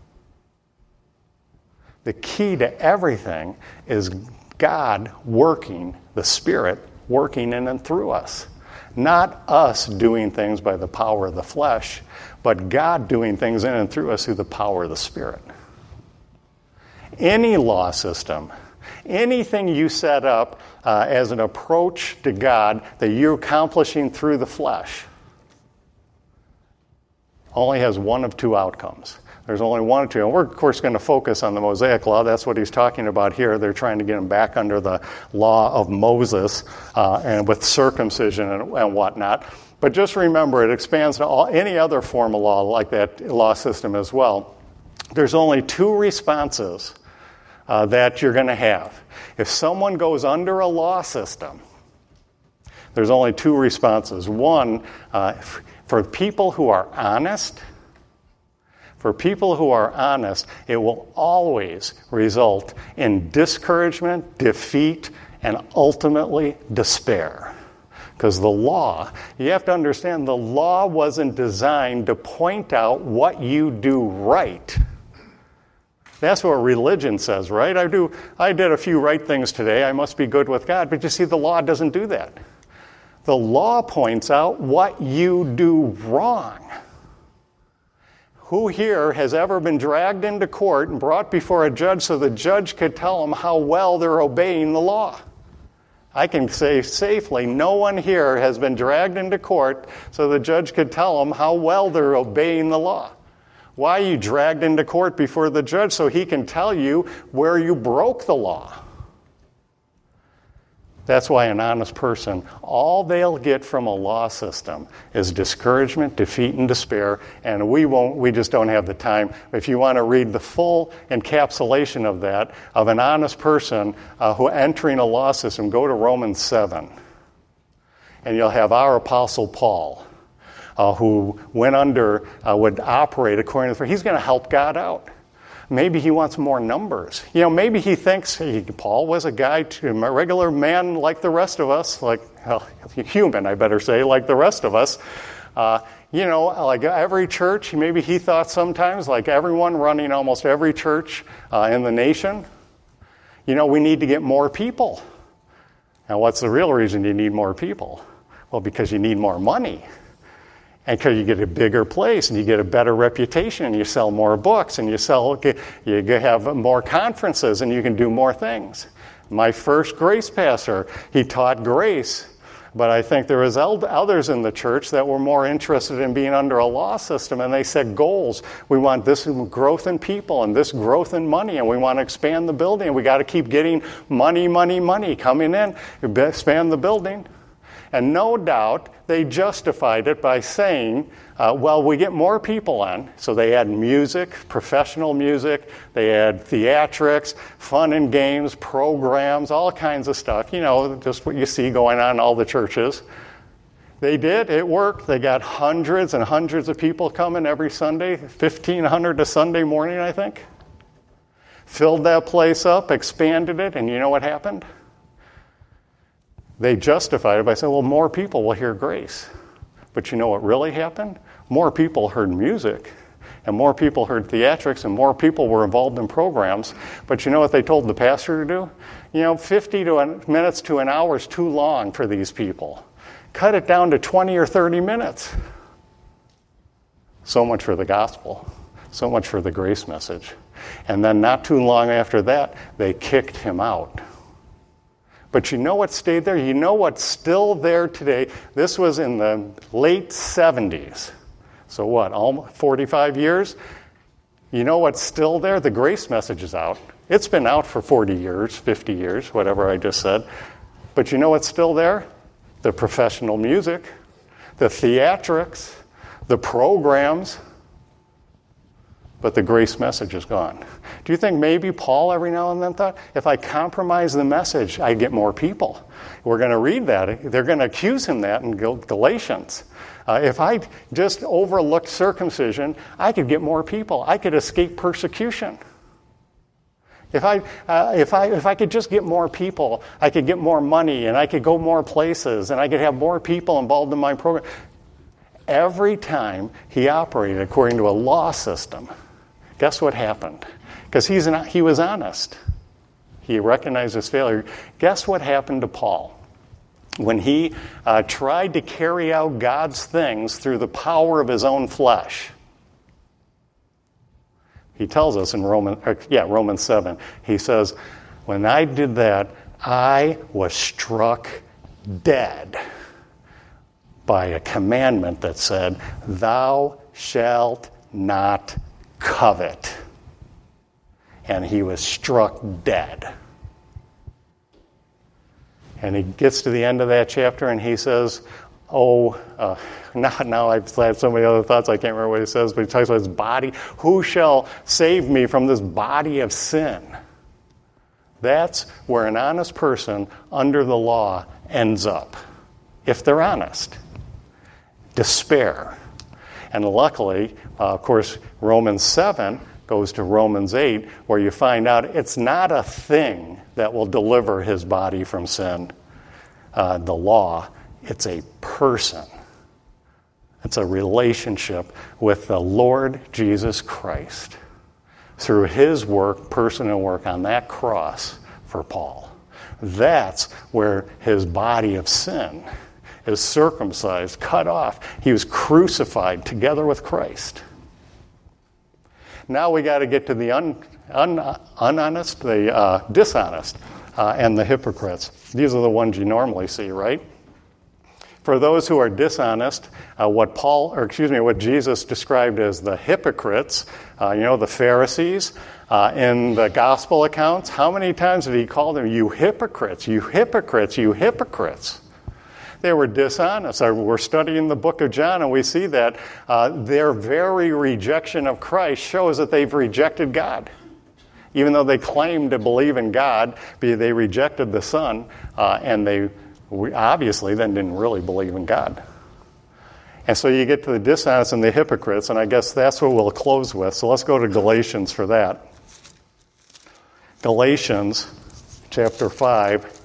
The key to everything is God working, the Spirit working in and through us. Not us doing things by the power of the flesh, but God doing things in and through us through the power of the Spirit. Any law system, anything you set up as an approach to God that you're accomplishing through the flesh, only has one of two outcomes. There's only one or two. And we're, of course, going to focus on the Mosaic law. That's what he's talking about here. They're trying to get him back under the law of Moses and with circumcision and whatnot. But just remember, it expands to any other form of law like that law system as well. There's only two responses that you're going to have. If someone goes under a law system, there's only two responses. One, for people who are honest, it will always result in discouragement, defeat, and ultimately despair. Because the law, you have to understand, the law wasn't designed to point out what you do right. That's what religion says, right? I did a few right things today. I must be good with God. But you see, the law doesn't do that. The law points out what you do wrong. Who here has ever been dragged into court and brought before a judge so the judge could tell them how well they're obeying the law? I can say safely, no one here has been dragged into court so the judge could tell them how well they're obeying the law. Why are you dragged into court before the judge? So he can tell you where you broke the law. That's why an honest person, all they'll get from a law system is discouragement, defeat, and despair, and we just don't have the time. If you want to read the full encapsulation of that, of an honest person who entering a law system, go to Romans 7. And you'll have our Apostle Paul, who went under, would operate according to, he's going to help God out. Maybe he wants more numbers. Maybe he thinks Paul was a guy, a regular man like the rest of us, human, I better say, like the rest of us. Like every church, maybe he thought sometimes, like everyone running almost every church in the nation, we need to get more people. Now, what's the real reason you need more people? Well, because you need more money. And because you get a bigger place, and you get a better reputation, and you sell more books, and you have more conferences, and you can do more things. My first grace pastor, he taught grace, but I think there was others in the church that were more interested in being under a law system, and they set goals. We want this growth in people, and this growth in money, and we want to expand the building, and we got to keep getting money coming in, expand the building. And no doubt they justified it by saying, we get more people on. So they had music, professional music, they had theatrics, fun and games, programs, all kinds of stuff. Just what you see going on in all the churches. They did, it worked. They got hundreds and hundreds of people coming every Sunday, 1,500 a Sunday morning, I think. Filled that place up, expanded it, and you know what happened? They justified it by saying, more people will hear grace. But you know what really happened? More people heard music, and more people heard theatrics, and more people were involved in programs. But you know what they told the pastor to do? 50 minutes to an hour is too long for these people. Cut it down to 20 or 30 minutes. So much for the gospel. So much for the grace message. And then not too long after that, they kicked him out. But you know what stayed there? You know what's still there today? This was in the late 70s. So what, almost 45 years? You know what's still there? The grace message is out. It's been out for 40 years, 50 years, whatever I just said. But you know what's still there? The professional music, the theatrics, the programs. But the grace message is gone. Do you think maybe Paul every now and then thought, if I compromise the message, I get more people? We're going to read that. They're going to accuse him that in Galatians. If I just overlooked circumcision, I could get more people. I could escape persecution. If I could just get more people, I could get more money, and I could go more places, and I could have more people involved in my program. Every time he operated according to a law system, guess what happened? Because he was honest. He recognized his failure. Guess what happened to Paul? When he tried to carry out God's things through the power of his own flesh. He tells us in Romans 7, he says, when I did that, I was struck dead by a commandment that said, thou shalt not covet. And he was struck dead. And he gets to the end of that chapter and he says, now I've had so many other thoughts, I can't remember what he says, but he talks about his body. Who shall save me from this body of sin? That's where an honest person under the law ends up, if they're honest. Despair. And luckily, of course, Romans 7 goes to Romans 8, where you find out it's not a thing that will deliver his body from sin, the law. It's a person. It's a relationship with the Lord Jesus Christ through his work, personal work on that cross for Paul. That's where his body of sin is circumcised, cut off. He was crucified together with Christ. Now we got to get to the unhonest, the dishonest, and the hypocrites. These are the ones you normally see, right? For those who are dishonest, what Jesus described as the hypocrites, the Pharisees, in the gospel accounts, how many times did he call them, you hypocrites, you hypocrites, you hypocrites? They were dishonest. We're studying the book of John, and we see that their very rejection of Christ shows that they've rejected God. Even though they claimed to believe in God, they rejected the Son, and they obviously then didn't really believe in God. And so you get to the dishonest and the hypocrites, and I guess that's what we'll close with. So let's go to Galatians for that. Galatians chapter 5.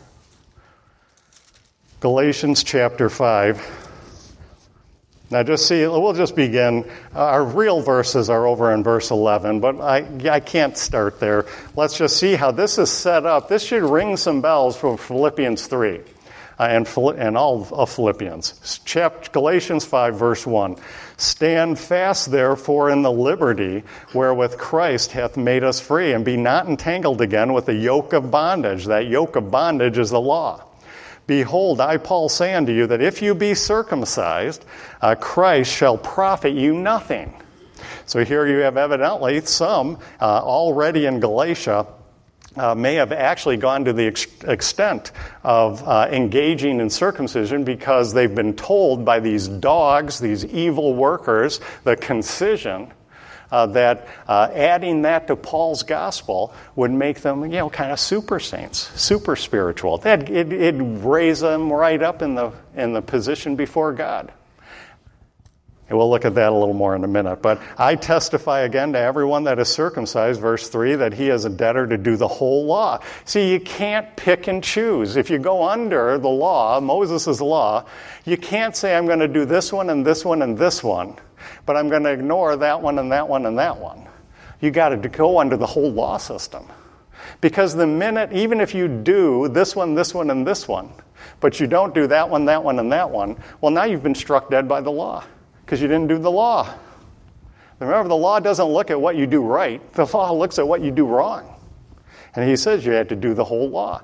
Galatians chapter 5. Now we'll just begin. Our real verses are over in verse 11, but I can't start there. Let's just see how this is set up. This should ring some bells from Philippians 3 and all of Philippians. Galatians 5, verse 1. Stand fast, therefore, in the liberty wherewith Christ hath made us free, and be not entangled again with the yoke of bondage. That yoke of bondage is the law. Behold, I, Paul, say unto you that if you be circumcised, Christ shall profit you nothing. So here you have evidently some already in Galatia may have actually gone to the extent of engaging in circumcision because they've been told by these dogs, these evil workers, the concision, that adding that to Paul's gospel would make them, kind of super saints, super spiritual. It'd raise them right up in the position before God. And we'll look at that a little more in a minute. But I testify again to everyone that is circumcised, verse 3, that he is a debtor to do the whole law. See, you can't pick and choose. If you go under the law, Moses' law, you can't say, I'm going to do this one and this one and this one, but I'm going to ignore that one and that one and that one. You got to go under the whole law system. Because the minute, even if you do this one, and this one, but you don't do that one, and that one, well, now you've been struck dead by the law. Because you didn't do the law. Remember, the law doesn't look at what you do right. The law looks at what you do wrong. And he says you had to do the whole law.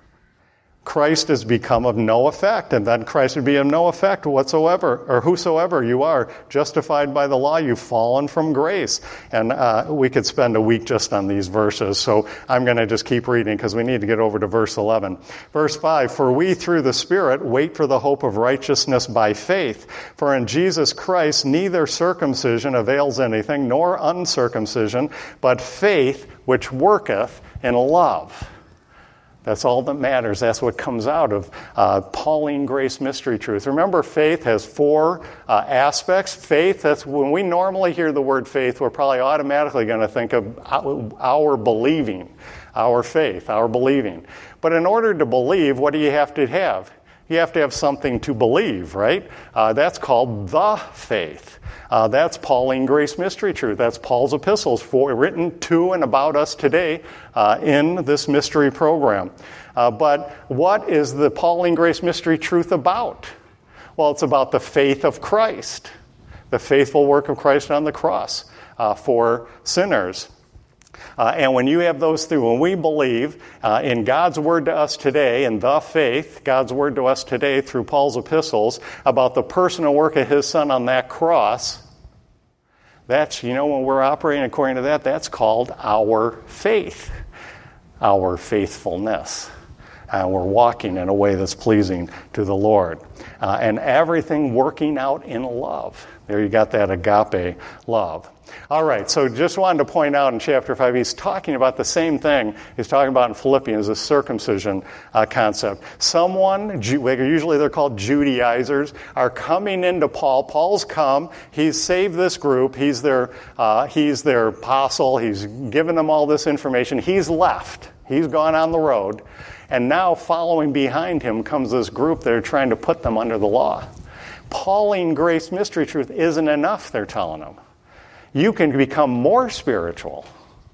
Christ has become of no effect, and then Christ would be of no effect whatsoever, or whosoever you are, justified by the law, you've fallen from grace. And we could spend a week just on these verses, so I'm going to just keep reading because we need to get over to verse 11. Verse 5, for we through the Spirit wait for the hope of righteousness by faith. For in Jesus Christ neither circumcision avails anything, nor uncircumcision, but faith which worketh in love. That's all that matters. That's what comes out of Pauline grace mystery truth. Remember, faith has four aspects. Faith, that's when we normally hear the word faith, we're probably automatically going to think of our believing, our faith, our believing. But in order to believe, what do you have to have? You have to have something to believe, right? That's called the faith. That's Pauline grace mystery truth. That's Paul's epistles written to and about us today in this mystery program. But what is the Pauline grace mystery truth about? Well, it's about the faith of Christ, the faithful work of Christ on the cross for sinners. And when you have those three, when we believe in God's word to us today, in the faith, God's word to us today through Paul's epistles, about the personal work of his Son on that cross, that's, when we're operating according to that, that's called our faith, our faithfulness. We're walking in a way that's pleasing to the Lord. And everything working out in love. There you got that agape love. All right, so just wanted to point out in chapter 5, he's talking about the same thing he's talking about in Philippians, the circumcision concept. Someone, usually they're called Judaizers, are coming into Paul. Paul's come, he's saved this group, he's their apostle, he's given them all this information. He's left, he's gone on the road, and now following behind him comes this group that are trying to put them under the law. Pauline grace mystery truth isn't enough, they're telling them. You can become more spiritual.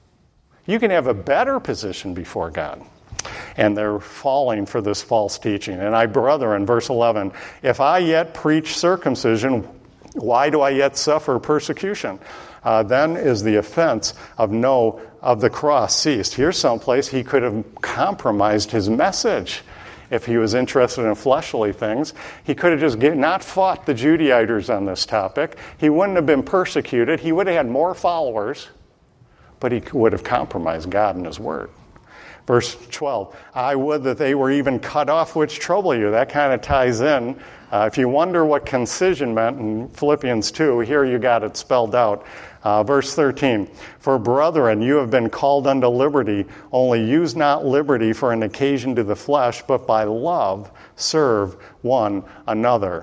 You can have a better position before God. And they're falling for this false teaching. And I, brethren, verse 11, if I yet preach circumcision, why do I yet suffer persecution? Then is the offense of the cross ceased. Here's someplace he could have compromised his message. If he was interested in fleshly things, he could have just not fought the Judaizers on this topic. He wouldn't have been persecuted. He would have had more followers, but he would have compromised God and his word. Verse 12, I would that they were even cut off which trouble you. That kind of ties in. If you wonder what concision meant in Philippians 2, here you got it spelled out. Verse 13, for brethren, you have been called unto liberty, only use not liberty for an occasion to the flesh, but by love serve one another.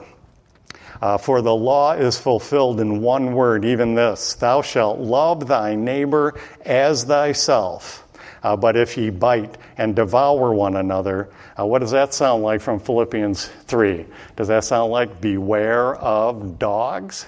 For the law is fulfilled in one word, even this, thou shalt love thy neighbor as thyself. But if ye bite and devour one another, what does that sound like from Philippians 3? Does that sound like beware of dogs?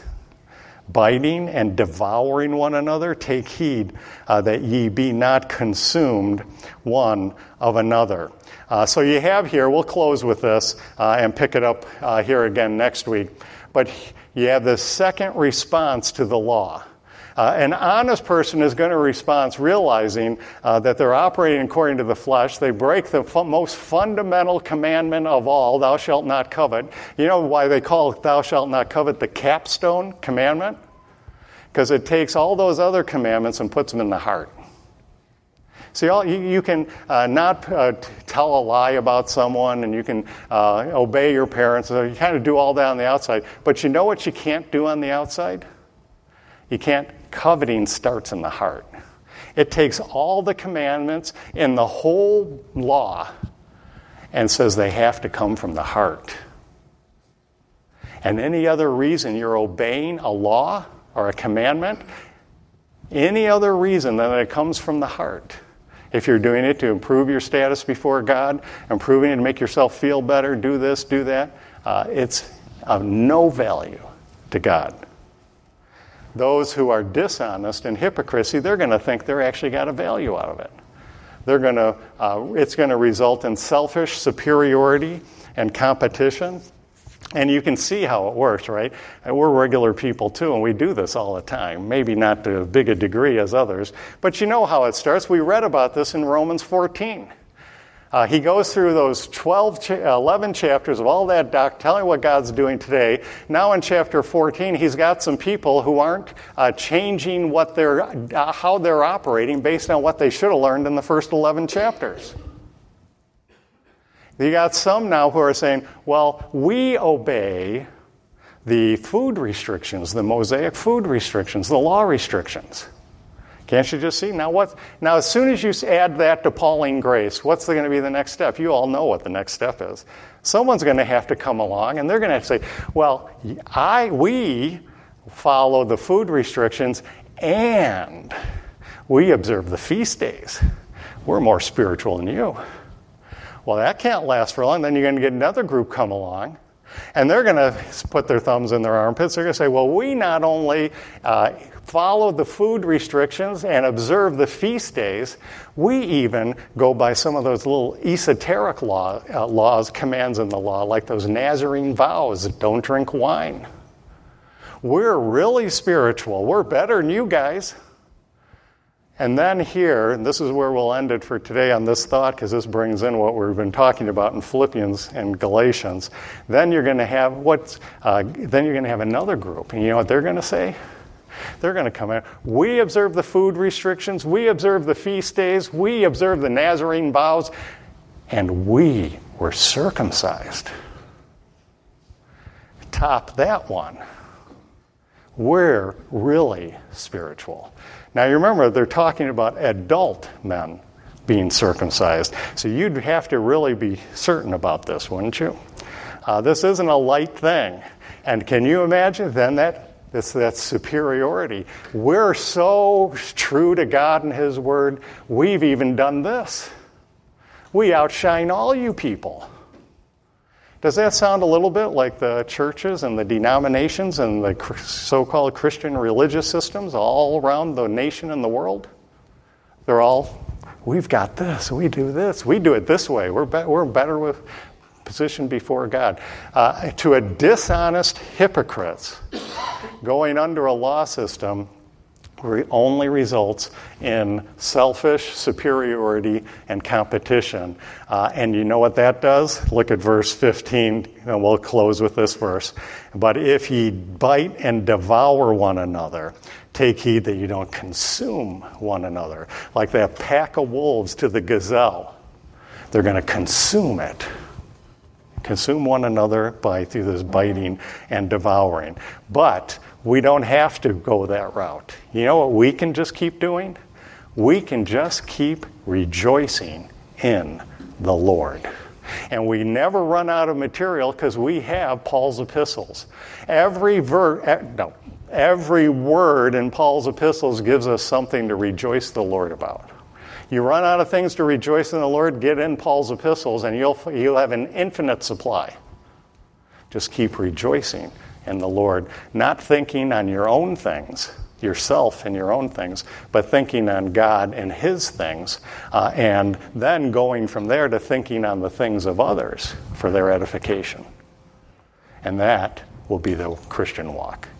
Biting and devouring one another? Take heed that ye be not consumed one of another. So you have here, we'll close with this and pick it up here again next week. But you have the second response to the law. An honest person is going to respond realizing that they're operating according to the flesh. They break the most fundamental commandment of all, thou shalt not covet. You know why they call it thou shalt not covet the capstone commandment? Because it takes all those other commandments and puts them in the heart. See, you can not tell a lie about someone, and you can obey your parents. So you kind of do all that on the outside. But you know what you can't do on the outside? You can't. Coveting starts in the heart. It takes all the commandments in the whole law and says they have to come from the heart. And any other reason you're obeying a law or a commandment, any other reason than it comes from the heart. If you're doing it to improve your status before God, improving it to make yourself feel better, do this, do that, it's of no value to God. Those who are dishonest and hypocrisy, they're going to think they're actually got a value out of it. It's going to result in selfish superiority and competition. And you can see how it works, right? And we're regular people too, and we do this all the time. Maybe not to as big a degree as others, but you know how it starts. We read about this in Romans 14. He goes through those 11 chapters of all that telling what God's doing today. Now in chapter 14, he's got some people who aren't changing how they're operating based on what they should have learned in the first 11 chapters. You got some now who are saying, well, we obey the food restrictions, the Mosaic food restrictions, the law restrictions. Can't you just see? Now, as soon as you add that to Pauline grace, what's going to be the next step? You all know what the next step is. Someone's going to have to come along, and they're going to have to say, well, we follow the food restrictions, and we observe the feast days. We're more spiritual than you. Well, that can't last for long. Then you're going to get another group come along, and they're going to put their thumbs in their armpits. They're going to say, well, we not only follow the food restrictions and observe the feast days, we even go by some of those little esoteric laws, commands in the law, like those Nazarene vows, don't drink wine. We're really spiritual. We're better than you guys. And then here, and this is where we'll end it for today on this thought, because this brings in what we've been talking about in Philippians and Galatians. Then you're going to have another group, and you know what they're going to say? They're going to come in. We observe the food restrictions. We observe the feast days. We observe the Nazarene vows, and we were circumcised. Top that one. We're really spiritual. Now, you remember, they're talking about adult men being circumcised. So you'd have to really be certain about this, wouldn't you? This isn't a light thing. And can you imagine then that superiority? We're so true to God and His Word, we've even done this. We outshine all you people. Does that sound a little bit like the churches and the denominations and the so-called Christian religious systems all around the nation and the world? They're all, we've got this, we do this, we do it this way, we're better with position before God. To a dishonest hypocrites, going under a law system only results in selfish superiority and competition. And you know what that does? Look at verse 15, and we'll close with this verse. But if ye bite and devour one another, take heed that you don't consume one another. Like that pack of wolves to the gazelle. They're going to consume it. Consume one another through this biting and devouring. But we don't have to go that route. You know what we can just keep doing? We can just keep rejoicing in the Lord. And we never run out of material because we have Paul's epistles. Every word in Paul's epistles gives us something to rejoice the Lord about. You run out of things to rejoice in the Lord, get in Paul's epistles, and you'll have an infinite supply. Just keep rejoicing in the Lord, not thinking on your own things, yourself and your own things, but thinking on God and His things, and then going from there to thinking on the things of others for their edification. And that will be the Christian walk.